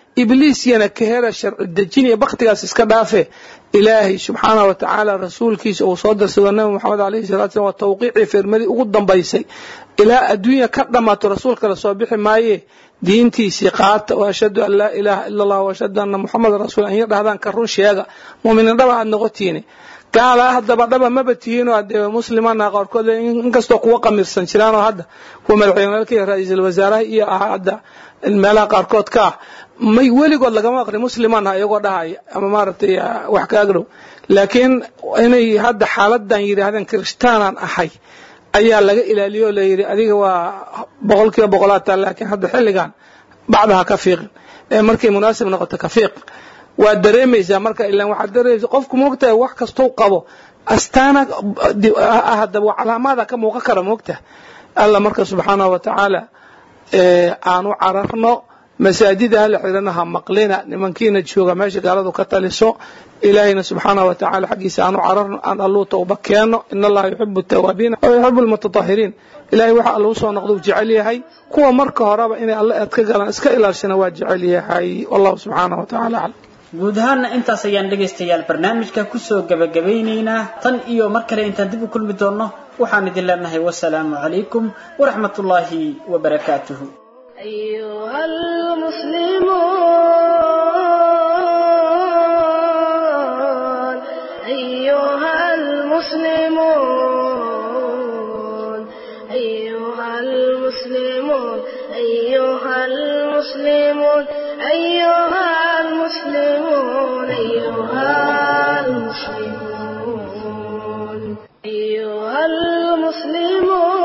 ibliis yana ka hela sharci dejin iyo waqtigaas iska dhaafe ilaahay subxaanahu wa ta'ala rasuulkiisa oo soo darsado nabi maxamed alayhi salaatu wa tawqiici firmadi ugu dambaysay ilaa adduunka ka dhamaato rasuulka la soo bixi maaye diintiisii qaata wa ashhadu an laa ilaaha illa allah wa ashhadu anna muhammadar rasuul an yidhaahdaan ka run sheega muuminiin dhaba aad noqotiine gaala haddaba dhaba maba tihiin oo hadee muslimaana qaarkood inkastoo kuwa qamirsan jiraan oo hadda kuwa madaxweynelka iyo ra'iisul wasaaraha iyo hadda meelaha qaarkood ka may weligood lagama aqri muslimaana iyagoo dhahay ama maartay wax ka agdhow laakiin inay hadda xaaladan yiraahdaan kirishtaanaan ahay ayaa laga ilaaliyo la yiri adiga waa boqolkiiba boqolaad laakiin hadda xilligan bacdaha ka fiiqin ee markay munaasib noqoto ka fiiq waa dareemaysaa marka ilaa waxa dareemaysaa qofku moogtaa wax kasto qabo astaana hadda waa calaamada ka muuqan kara moogtaa alla marka subhanahu wa ta'ala ee aanu carafno masaajida la xiranaha maqlina nimankiina jooga meesha gaaladu ka taliso ilaahina subhanahu wa ta'ala xaqiisa aanu carafno aan allahu tawba keeno inna allaha yuhibbu at-tawwabin wa yuhibbu al-mutatahhirin ilaahay waxa allahu soo noqdo jecel yahay kuwa marka horeba inay alla aad ka galaan iska ilaashana waa jecel yahay wallahu subhanahu wa ta'ala guud ahaan intaas ayaan dhageystayaal barnaamijka ku soo gabagabaynaynaa tan iyo mar kale intaan dib u kulmi doono waxaan idin leenahay wassalaamu calaykum waraxmatullaahi wabarakaatuh أيها المسلمون أيها المسلمون أيها المسلمون أيها المسلمون أيها المسلمون أيها المسلمون أيها المسلمون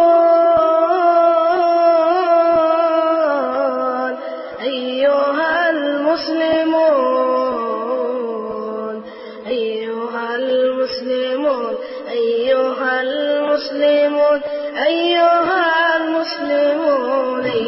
أيها المسلمون أيها المسلمون